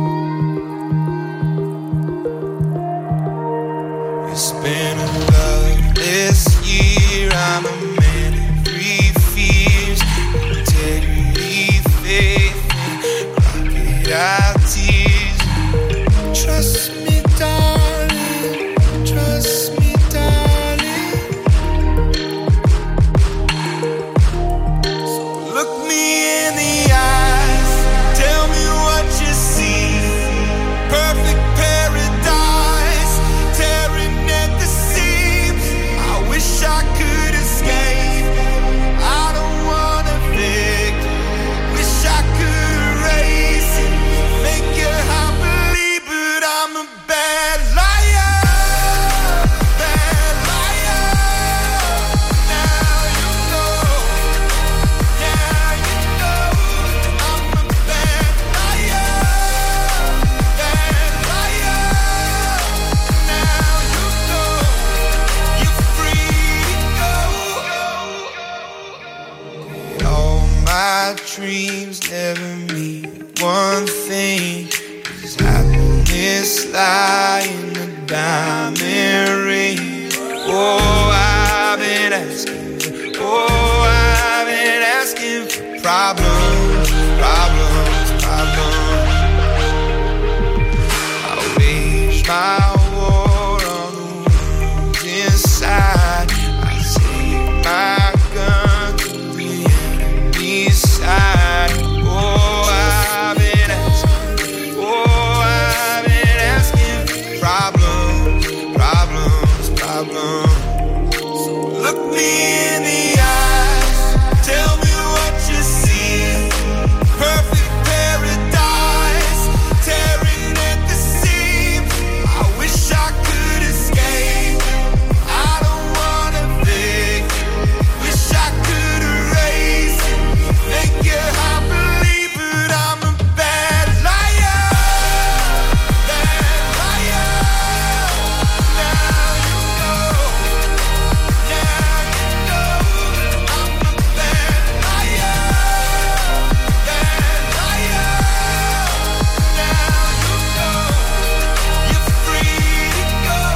It's been a loveless year. I'm a man of three fears: integrity, faith, and crocodile tears. Trust me, darling. Trust me, darling. So look me in the eyes. Tell me what you see. Perfect paradise, tearing at the seams. I wish I could escape. I don't wanna fake. Wish I could erase it. Make your heart believe, but I'm a bad liar. Bad liar. Now you know. Now you know. I'm a bad liar. Bad liar. Now you know. You're free to go. All my dreams never mean one thing. Is happiness lie in the diamond ring? Oh, I've been asking. Oh, I've been asking for problems, problems, problems. I wage my war on the wounds inside. I take my gun to the enemy's side. Oh, I've been asking. Oh, I've been asking for problems, problems, problems. So look me in the eyes. Tell me what you see. Perfect paradise, tearing at the seams. I wish I could escape. I don't wanna fake. Wish I could erase it. Make your heart believe, but I'm a bad liar. Bad liar. Now you know. Now you know. I'm a bad liar. Bad liar. Now you know. You're free to go.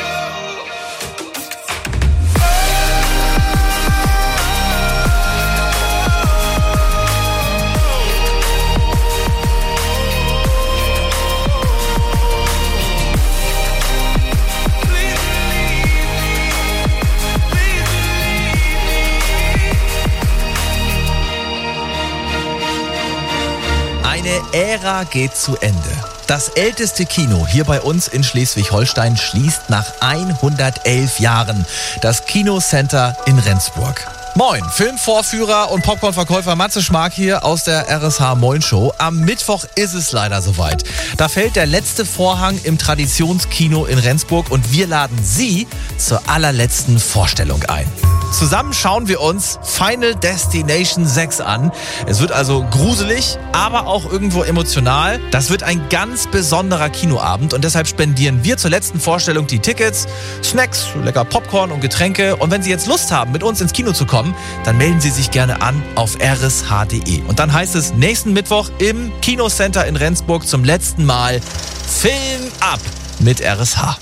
Eine Ära geht zu Ende. Das älteste Kino hier bei uns in Schleswig-Holstein schließt nach 111 Jahren. Das Kinocenter in Rendsburg. Moin, Filmvorführer und Popcornverkäufer Matze Schmark hier aus der RSH Moin Show. Am Mittwoch ist es leider soweit. Da fällt der letzte Vorhang im Traditionskino in Rendsburg und wir laden Sie zur allerletzten Vorstellung ein. Zusammen schauen wir uns Final Destination 6 an. Es wird also gruselig, aber auch irgendwo emotional. Das wird ein ganz besonderer Kinoabend und deshalb spendieren wir zur letzten Vorstellung die Tickets, Snacks, lecker Popcorn und Getränke. Und wenn Sie jetzt Lust haben, mit uns ins Kino zu kommen, dann melden Sie sich gerne an auf rsh.de. Und dann heißt es nächsten Mittwoch im Kinocenter in Rendsburg zum letzten Mal Film ab mit RSH.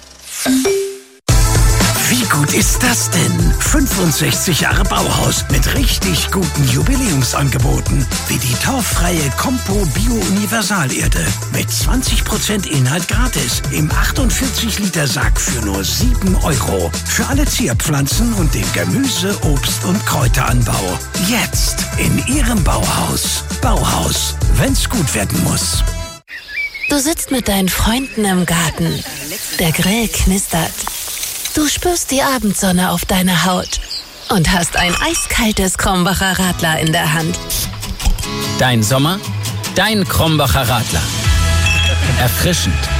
Wie gut ist das denn? 65 Jahre Bauhaus mit richtig guten Jubiläumsangeboten. Wie die torffreie Compo Bio Universalerde. Mit 20% Inhalt gratis. Im 48 Liter Sack für nur 7 €. Für alle Zierpflanzen und den Gemüse-, Obst- und Kräuteranbau. Jetzt in Ihrem Bauhaus. Bauhaus, wenn's gut werden muss. Du sitzt mit deinen Freunden im Garten. Der Grill knistert. Du spürst die Abendsonne auf deiner Haut und hast ein eiskaltes Krombacher Radler in der Hand. Dein Sommer, dein Krombacher Radler. Erfrischend,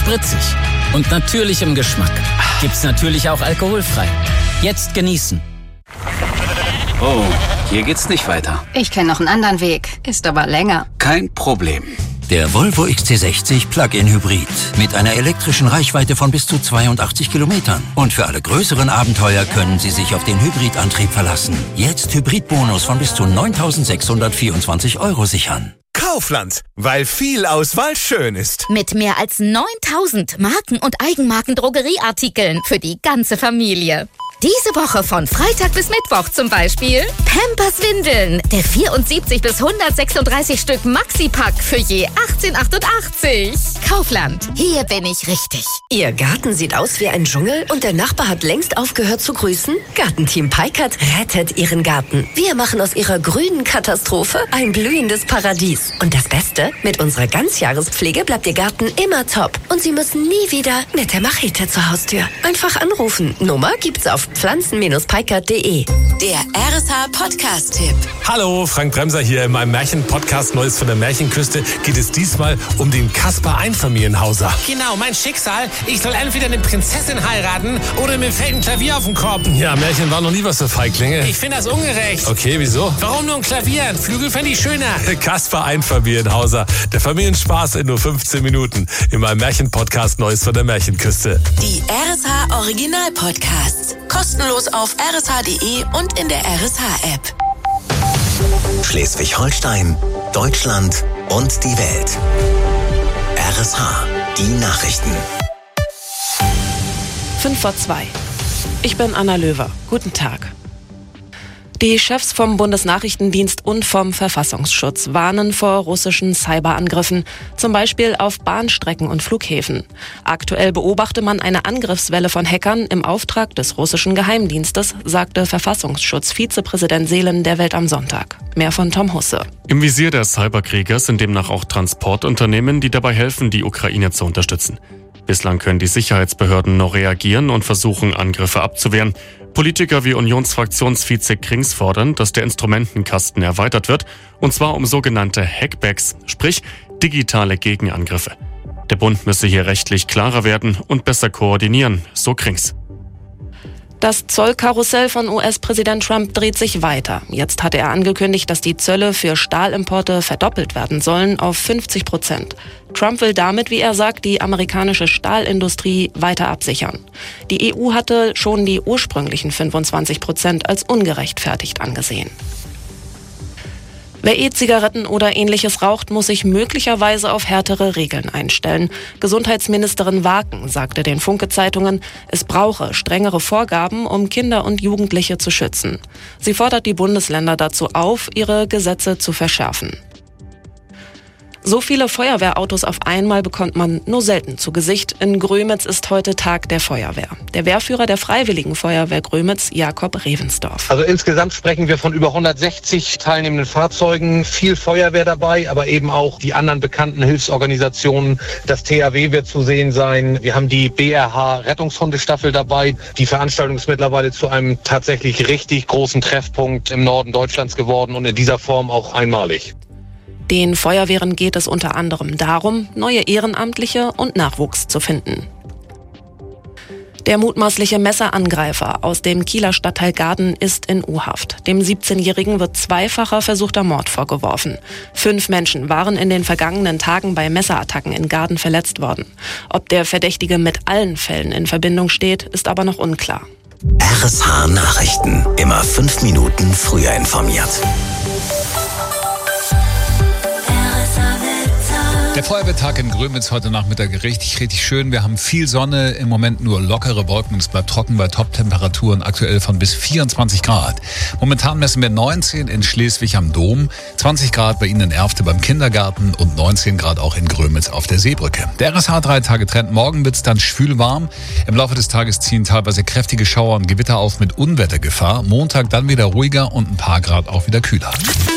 Spritzig und natürlich im Geschmack. Gibt's natürlich auch alkoholfrei. Jetzt genießen. Oh, hier geht's nicht weiter. Ich kenne noch einen anderen Weg, ist aber länger. Kein Problem. Der Volvo XC60 Plug-in Hybrid mit einer elektrischen Reichweite von bis zu 82 Kilometern. Und für alle größeren Abenteuer können Sie sich auf den Hybridantrieb verlassen. Jetzt Hybridbonus von bis zu 9.624 € sichern. Kaufland, weil viel Auswahl schön ist. Mit mehr als 9.000 Marken- und Eigenmarken-Drogerieartikeln für die ganze Familie. Diese Woche von Freitag bis Mittwoch zum Beispiel Pampers Windeln, der 74 bis 136 Stück Maxi-Pack für je 18,88. Kaufland, hier bin ich richtig. Ihr Garten sieht aus wie ein Dschungel und der Nachbar hat längst aufgehört zu grüßen? Gartenteam Peikert rettet Ihren Garten. Wir machen aus Ihrer grünen Katastrophe ein blühendes Paradies. Und das Beste, mit unserer Ganzjahrespflege bleibt Ihr Garten immer top. Und Sie müssen nie wieder mit der Machete zur Haustür. Einfach anrufen. Nummer gibt's auf pflanzen-peikert.de. Der RSH Podcast-Tipp. Hallo, Frank Bremser hier. In meinem Märchen-Podcast Neues von der Märchenküste geht es diesmal um den Kaspar Einfamilienhauser. Genau, mein Schicksal. Ich soll entweder eine Prinzessin heiraten oder mir fällt ein Klavier auf den Kopf. Ja, Märchen war noch nie was für Feiglinge. Ich finde das ungerecht. Okay, wieso? Warum nur ein Klavier? Ein Flügel fände ich schöner. Kaspar Einfamilienhauser. Der Familienspaß in nur 15 Minuten. In meinem Märchen-Podcast Neues von der Märchenküste. Die RSH Original-Podcasts. Kostenlos auf rsh.de und in der RSH-App. Schleswig-Holstein, Deutschland und die Welt. RSH, die Nachrichten. 5:02. Ich bin Anna Löwer. Guten Tag. Die Chefs vom Bundesnachrichtendienst und vom Verfassungsschutz warnen vor russischen Cyberangriffen, zum Beispiel auf Bahnstrecken und Flughäfen. Aktuell beobachte man eine Angriffswelle von Hackern im Auftrag des russischen Geheimdienstes, sagte Verfassungsschutz-Vizepräsident Seelen der Welt am Sonntag. Mehr von Tom Husse. Im Visier der Cyberkrieger sind demnach auch Transportunternehmen, die dabei helfen, die Ukraine zu unterstützen. Bislang können die Sicherheitsbehörden noch reagieren und versuchen, Angriffe abzuwehren. Politiker wie Unionsfraktionsvize Krings fordern, dass der Instrumentenkasten erweitert wird, und zwar um sogenannte Hackbacks, sprich digitale Gegenangriffe. Der Bund müsse hier rechtlich klarer werden und besser koordinieren, so Krings. Das Zollkarussell von US-Präsident Trump dreht sich weiter. Jetzt hatte er angekündigt, dass die Zölle für Stahlimporte verdoppelt werden sollen auf 50%. Trump will damit, wie er sagt, die amerikanische Stahlindustrie weiter absichern. Die EU hatte schon die ursprünglichen 25% als ungerechtfertigt angesehen. Wer E-Zigaretten oder Ähnliches raucht, muss sich möglicherweise auf härtere Regeln einstellen. Gesundheitsministerin Waken sagte den Funke-Zeitungen, es brauche strengere Vorgaben, um Kinder und Jugendliche zu schützen. Sie fordert die Bundesländer dazu auf, ihre Gesetze zu verschärfen. So viele Feuerwehrautos auf einmal bekommt man nur selten zu Gesicht. In Grömitz ist heute Tag der Feuerwehr. Der Wehrführer der Freiwilligen Feuerwehr Grömitz, Jakob Revensdorf. Also insgesamt sprechen wir von über 160 teilnehmenden Fahrzeugen, viel Feuerwehr dabei, aber eben auch die anderen bekannten Hilfsorganisationen. Das THW wird zu sehen sein. Wir haben die BRH Rettungshundestaffel dabei. Die Veranstaltung ist mittlerweile zu einem tatsächlich richtig großen Treffpunkt im Norden Deutschlands geworden und in dieser Form auch einmalig. Den Feuerwehren geht es unter anderem darum, neue Ehrenamtliche und Nachwuchs zu finden. Der mutmaßliche Messerangreifer aus dem Kieler Stadtteil Gaden ist in U-Haft. Dem 17-Jährigen wird zweifacher versuchter Mord vorgeworfen. 5 Menschen waren in den vergangenen Tagen bei Messerattacken in Gaden verletzt worden. Ob der Verdächtige mit allen Fällen in Verbindung steht, ist aber noch unklar. RSH Nachrichten. Immer 5 Minuten früher informiert. Der Feuerwehrtag in Grömitz heute Nachmittag richtig schön. Wir haben viel Sonne, im Moment nur lockere Wolken. Es bleibt trocken bei Top-Temperaturen aktuell von bis 24 Grad. Momentan messen wir 19 in Schleswig am Dom, 20 Grad bei Ihnen in Erfte beim Kindergarten und 19 Grad auch in Grömitz auf der Seebrücke. Der RSH 3-Tage-Trend. Morgen wird es dann schwül warm. Im Laufe des Tages ziehen teilweise kräftige Schauer und Gewitter auf mit Unwettergefahr. Montag dann wieder ruhiger und ein paar Grad auch wieder kühler.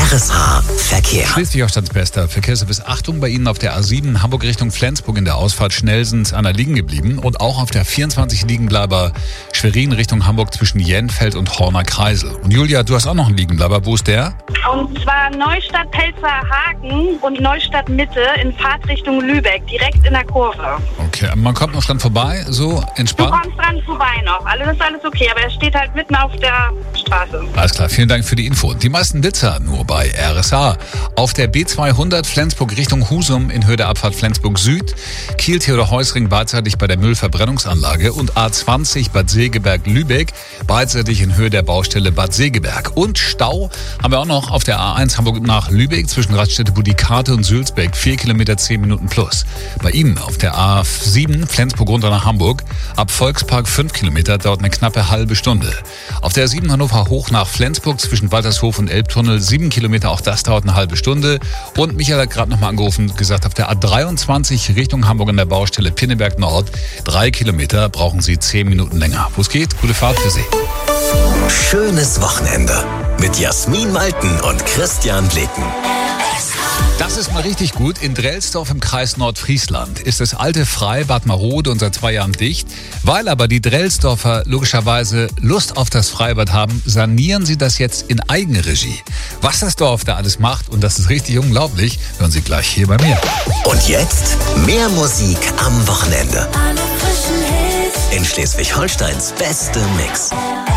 RSH Verkehr. Schleswig-Holsteins bester Verkehrsservice. Achtung, bei Ihnen auf der A7 Hamburg Richtung Flensburg in der Ausfahrt Schnellsens einer liegen geblieben und auch auf der 24 Liegenbleiber Schwerin Richtung Hamburg zwischen Jenfeld und Horner Kreisel. Und Julia, du hast auch noch einen Liegenbleiber. Wo ist der? Und zwar Neustadt-Pelzerhaken und Neustadt-Mitte in Fahrtrichtung Lübeck, direkt in der Kurve. Okay, man kommt noch dran vorbei, so entspannt? Du kommst dran vorbei noch, das ist alles okay, aber er steht halt mitten auf der Straße. Alles klar, vielen Dank für die Info. Die meisten Blitzer nur bei RSH. Auf der B200 Flensburg Richtung Husum in Höhe der Abfahrt Flensburg Süd, Kiel-Theodor-Heuss-Ring beidseitig bei der Müllverbrennungsanlage und A20 Bad Segeberg-Lübeck beidseitig in Höhe der Baustelle Bad Segeberg. Und Stau haben wir auch noch auf der A1 Hamburg nach Lübeck zwischen Raststätte Budikate und Sülzbeck, 4 Kilometer 10 Minuten plus. Bei Ihnen auf der A7 Flensburg runter nach Hamburg, ab Volkspark 5 Kilometer, dauert eine knappe halbe Stunde. Auf der A7 Hannover hoch nach Flensburg zwischen Waltershof und Elbtunnel, 7 Kilometer, auch das dauert eine halbe Stunde. Und Michael hat gerade nochmal angerufen und gesagt, auf der A23 Richtung Hamburg an der Baustelle Pinneberg Nord, 3 Kilometer, brauchen Sie 10 Minuten länger. Wo es geht, gute Fahrt für Sie. Schönes Wochenende mit Jasmin Malten und Christian Bleken. Das ist mal richtig gut. In Drelsdorf im Kreis Nordfriesland ist das alte Freibad marode und seit 2 Jahren dicht. Weil aber die Drelsdorfer logischerweise Lust auf das Freibad haben, sanieren sie das jetzt in Eigenregie. Was das Dorf da alles macht, und das ist richtig unglaublich, hören Sie gleich hier bei mir. Und jetzt mehr Musik am Wochenende. In Schleswig-Holsteins beste Mix.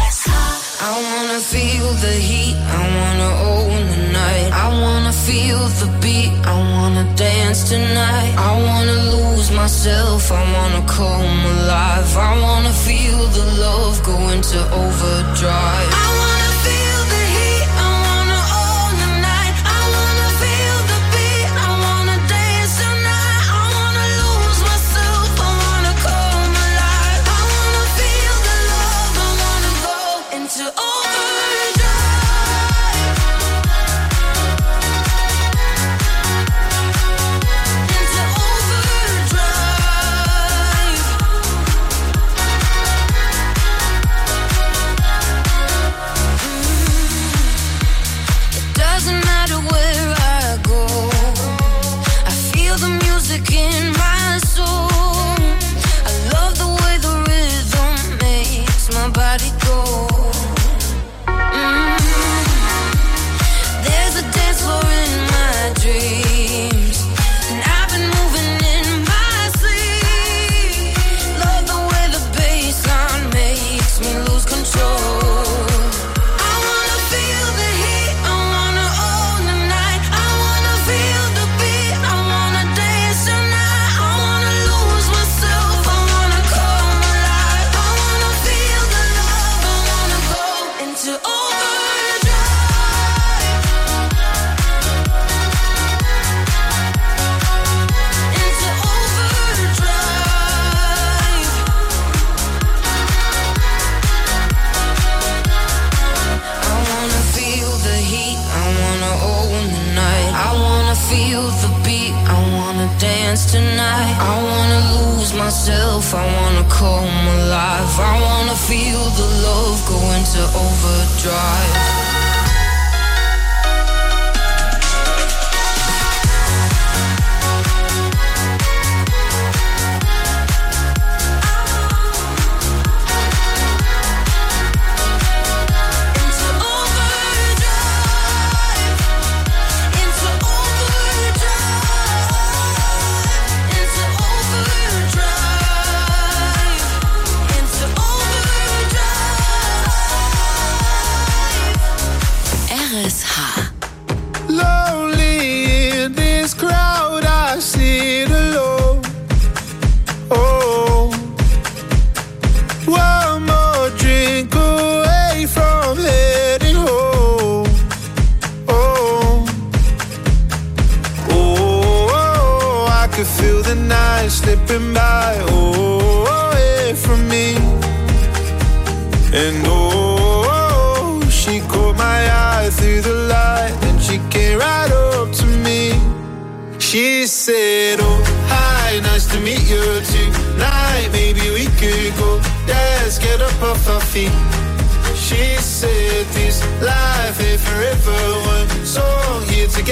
I wanna feel the heat, I wanna own the night. I wanna feel the beat, I wanna dance tonight. I wanna lose myself, I wanna come alive. I wanna feel the love go into overdrive. I wanna feel the heat, I wanna own the night. I wanna feel the beat, I wanna dance tonight. I wanna lose myself, I wanna come alive. I wanna feel the love, I wanna go into overdrive. In my soul, I love the way the rhythm makes my body go. There's a dance floor in my dreams, and I've been moving in my sleep. Love the way the bassline makes me lose control. I wanna feel the heat, I wanna own the night. I wanna feel the beat, I wanna dance tonight. I wanna lose myself, I wanna come alive. I wanna feel the love, I wanna go into overdrive. Into overdrive. I wanna feel the heat, I wanna own the night. I wanna feel the beat, I wanna dance tonight. I wanna lose myself, I wanna come alive. I wanna feel the love go into overdrive. Lonely in this crowd, I sit alone. Oh, one more drink away from heading home. Oh, oh, I could feel the night slipping by. Oh, away from me. And oh, she caught my eye through the light, and she came right up to me. She said, oh, hi, nice to meet you tonight. Maybe we could go dance, get up off our feet. She said this life ain't forever, one so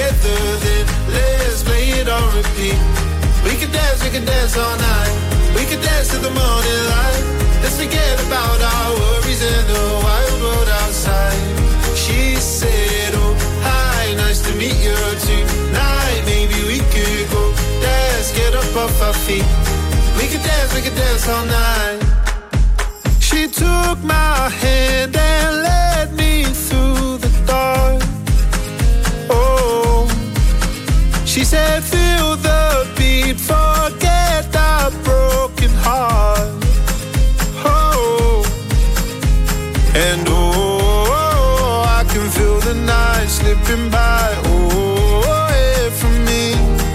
together, then let's play it on repeat. We could dance all night. We could dance till the morning light. Let's forget about our worries and the wild world outside. She said, oh, hi, nice to meet you tonight. Maybe we could go dance, get up off our feet. We could dance all night. She took my hand and led me through the dark. Oh, she said, feel the beat, forget our broken heart. Oh, and oh, I can feel the night slipping by. Oh, away from me.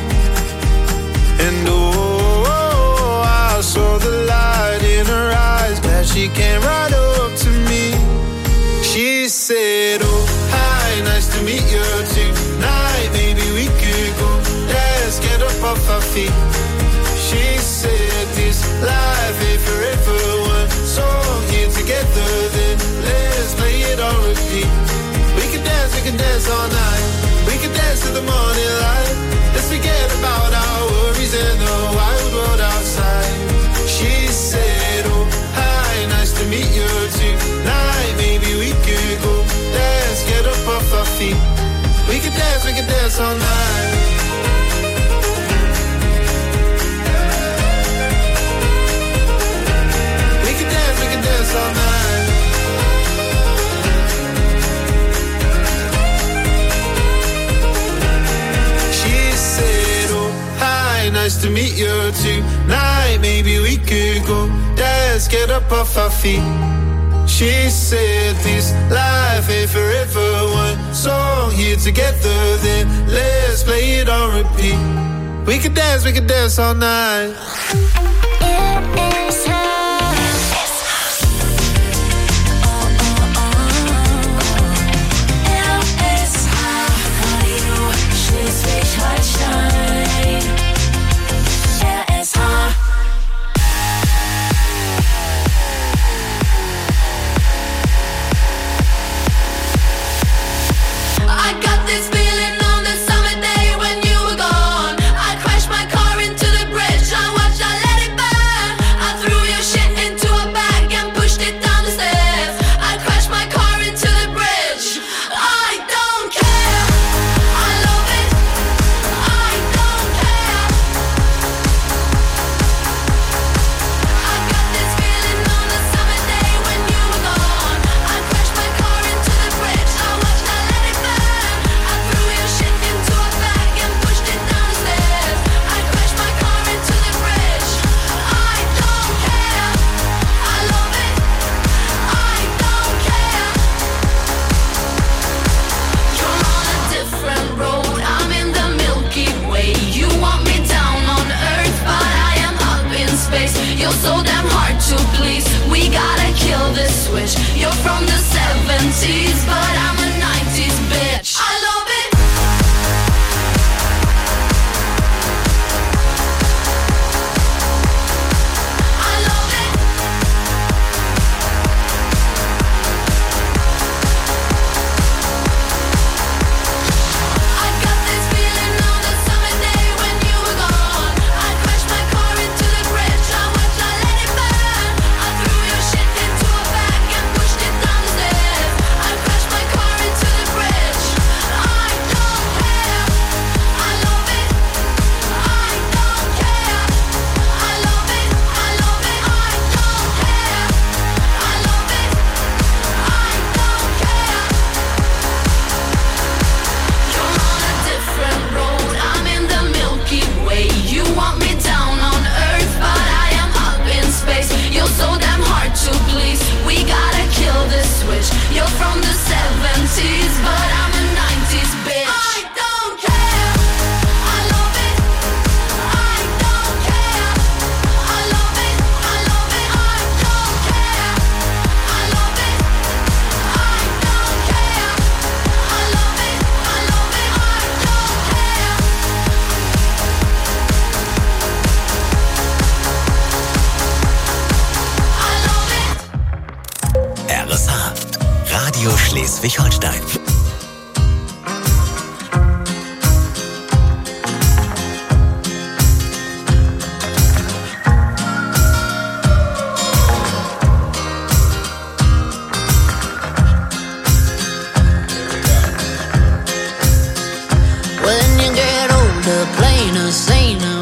And oh, I saw the light in her eyes. Glad she came right up to me. She said, oh, hi, nice to meet you tonight. Maybe we could go dance, get up off our feet. She said, this life ain't forever. One song here together, then let's play it on repeat. We can dance all night. We can dance till the morning light. Let's forget about our worries and the wild world outside. She said, oh, hi, nice to meet you tonight. Maybe we could go dance, get up off our feet. We can dance all night. We can dance all night. She said, oh, hi, nice to meet you tonight. Maybe we could go dance, get up off our feet. She said, this life ain't forever. One song here together, then let's play it on repeat. We can dance all night. I got this feeling on the summer day when you were gone. I crashed my car into the bridge. I watched, I let it burn. I threw your shit into a bag and pushed it down the stairs. I crashed my car into the bridge. I don't care. I love it. I don't care. I got this feeling on the summer day when you were gone. I crashed my car into the bridge. I watched, I let it burn. I threw your shit into a bag and pushed it down the stairs. I crashed my car into the bridge. I don't care. I love it. I don't care. You're on a different road. I'm in the Milky Way. You want me down on Earth, but I am up in space. You're so damn hard to please. We gotta kill this switch. You're from the 70s, but I'm a 90s bitch. I love it. I love it. I got this feeling on the summer day when you were gone. I crashed my car into the bridge. I watched, I let it burn. I threw your shit into a bag and pushed it down the stairs. I crashed my car into the bridge. I don't care. I love it. I don't care. I love it. I love it. I don't care. I love it. I don't care. You're on a different road. I'm in the Milky Way. You want me down on Earth, but I am up in space. You're so damn hard to please. We gotta kill this switch. You're from the 70s, but I'm a 90s bitch. I don't care. I love it. I don't care. I love it. I love it. I don't care. I love it. I don't care. I love it. I love it. I don't care. I love it. RSH, Radio Schleswig-Holstein. the plainer, saner.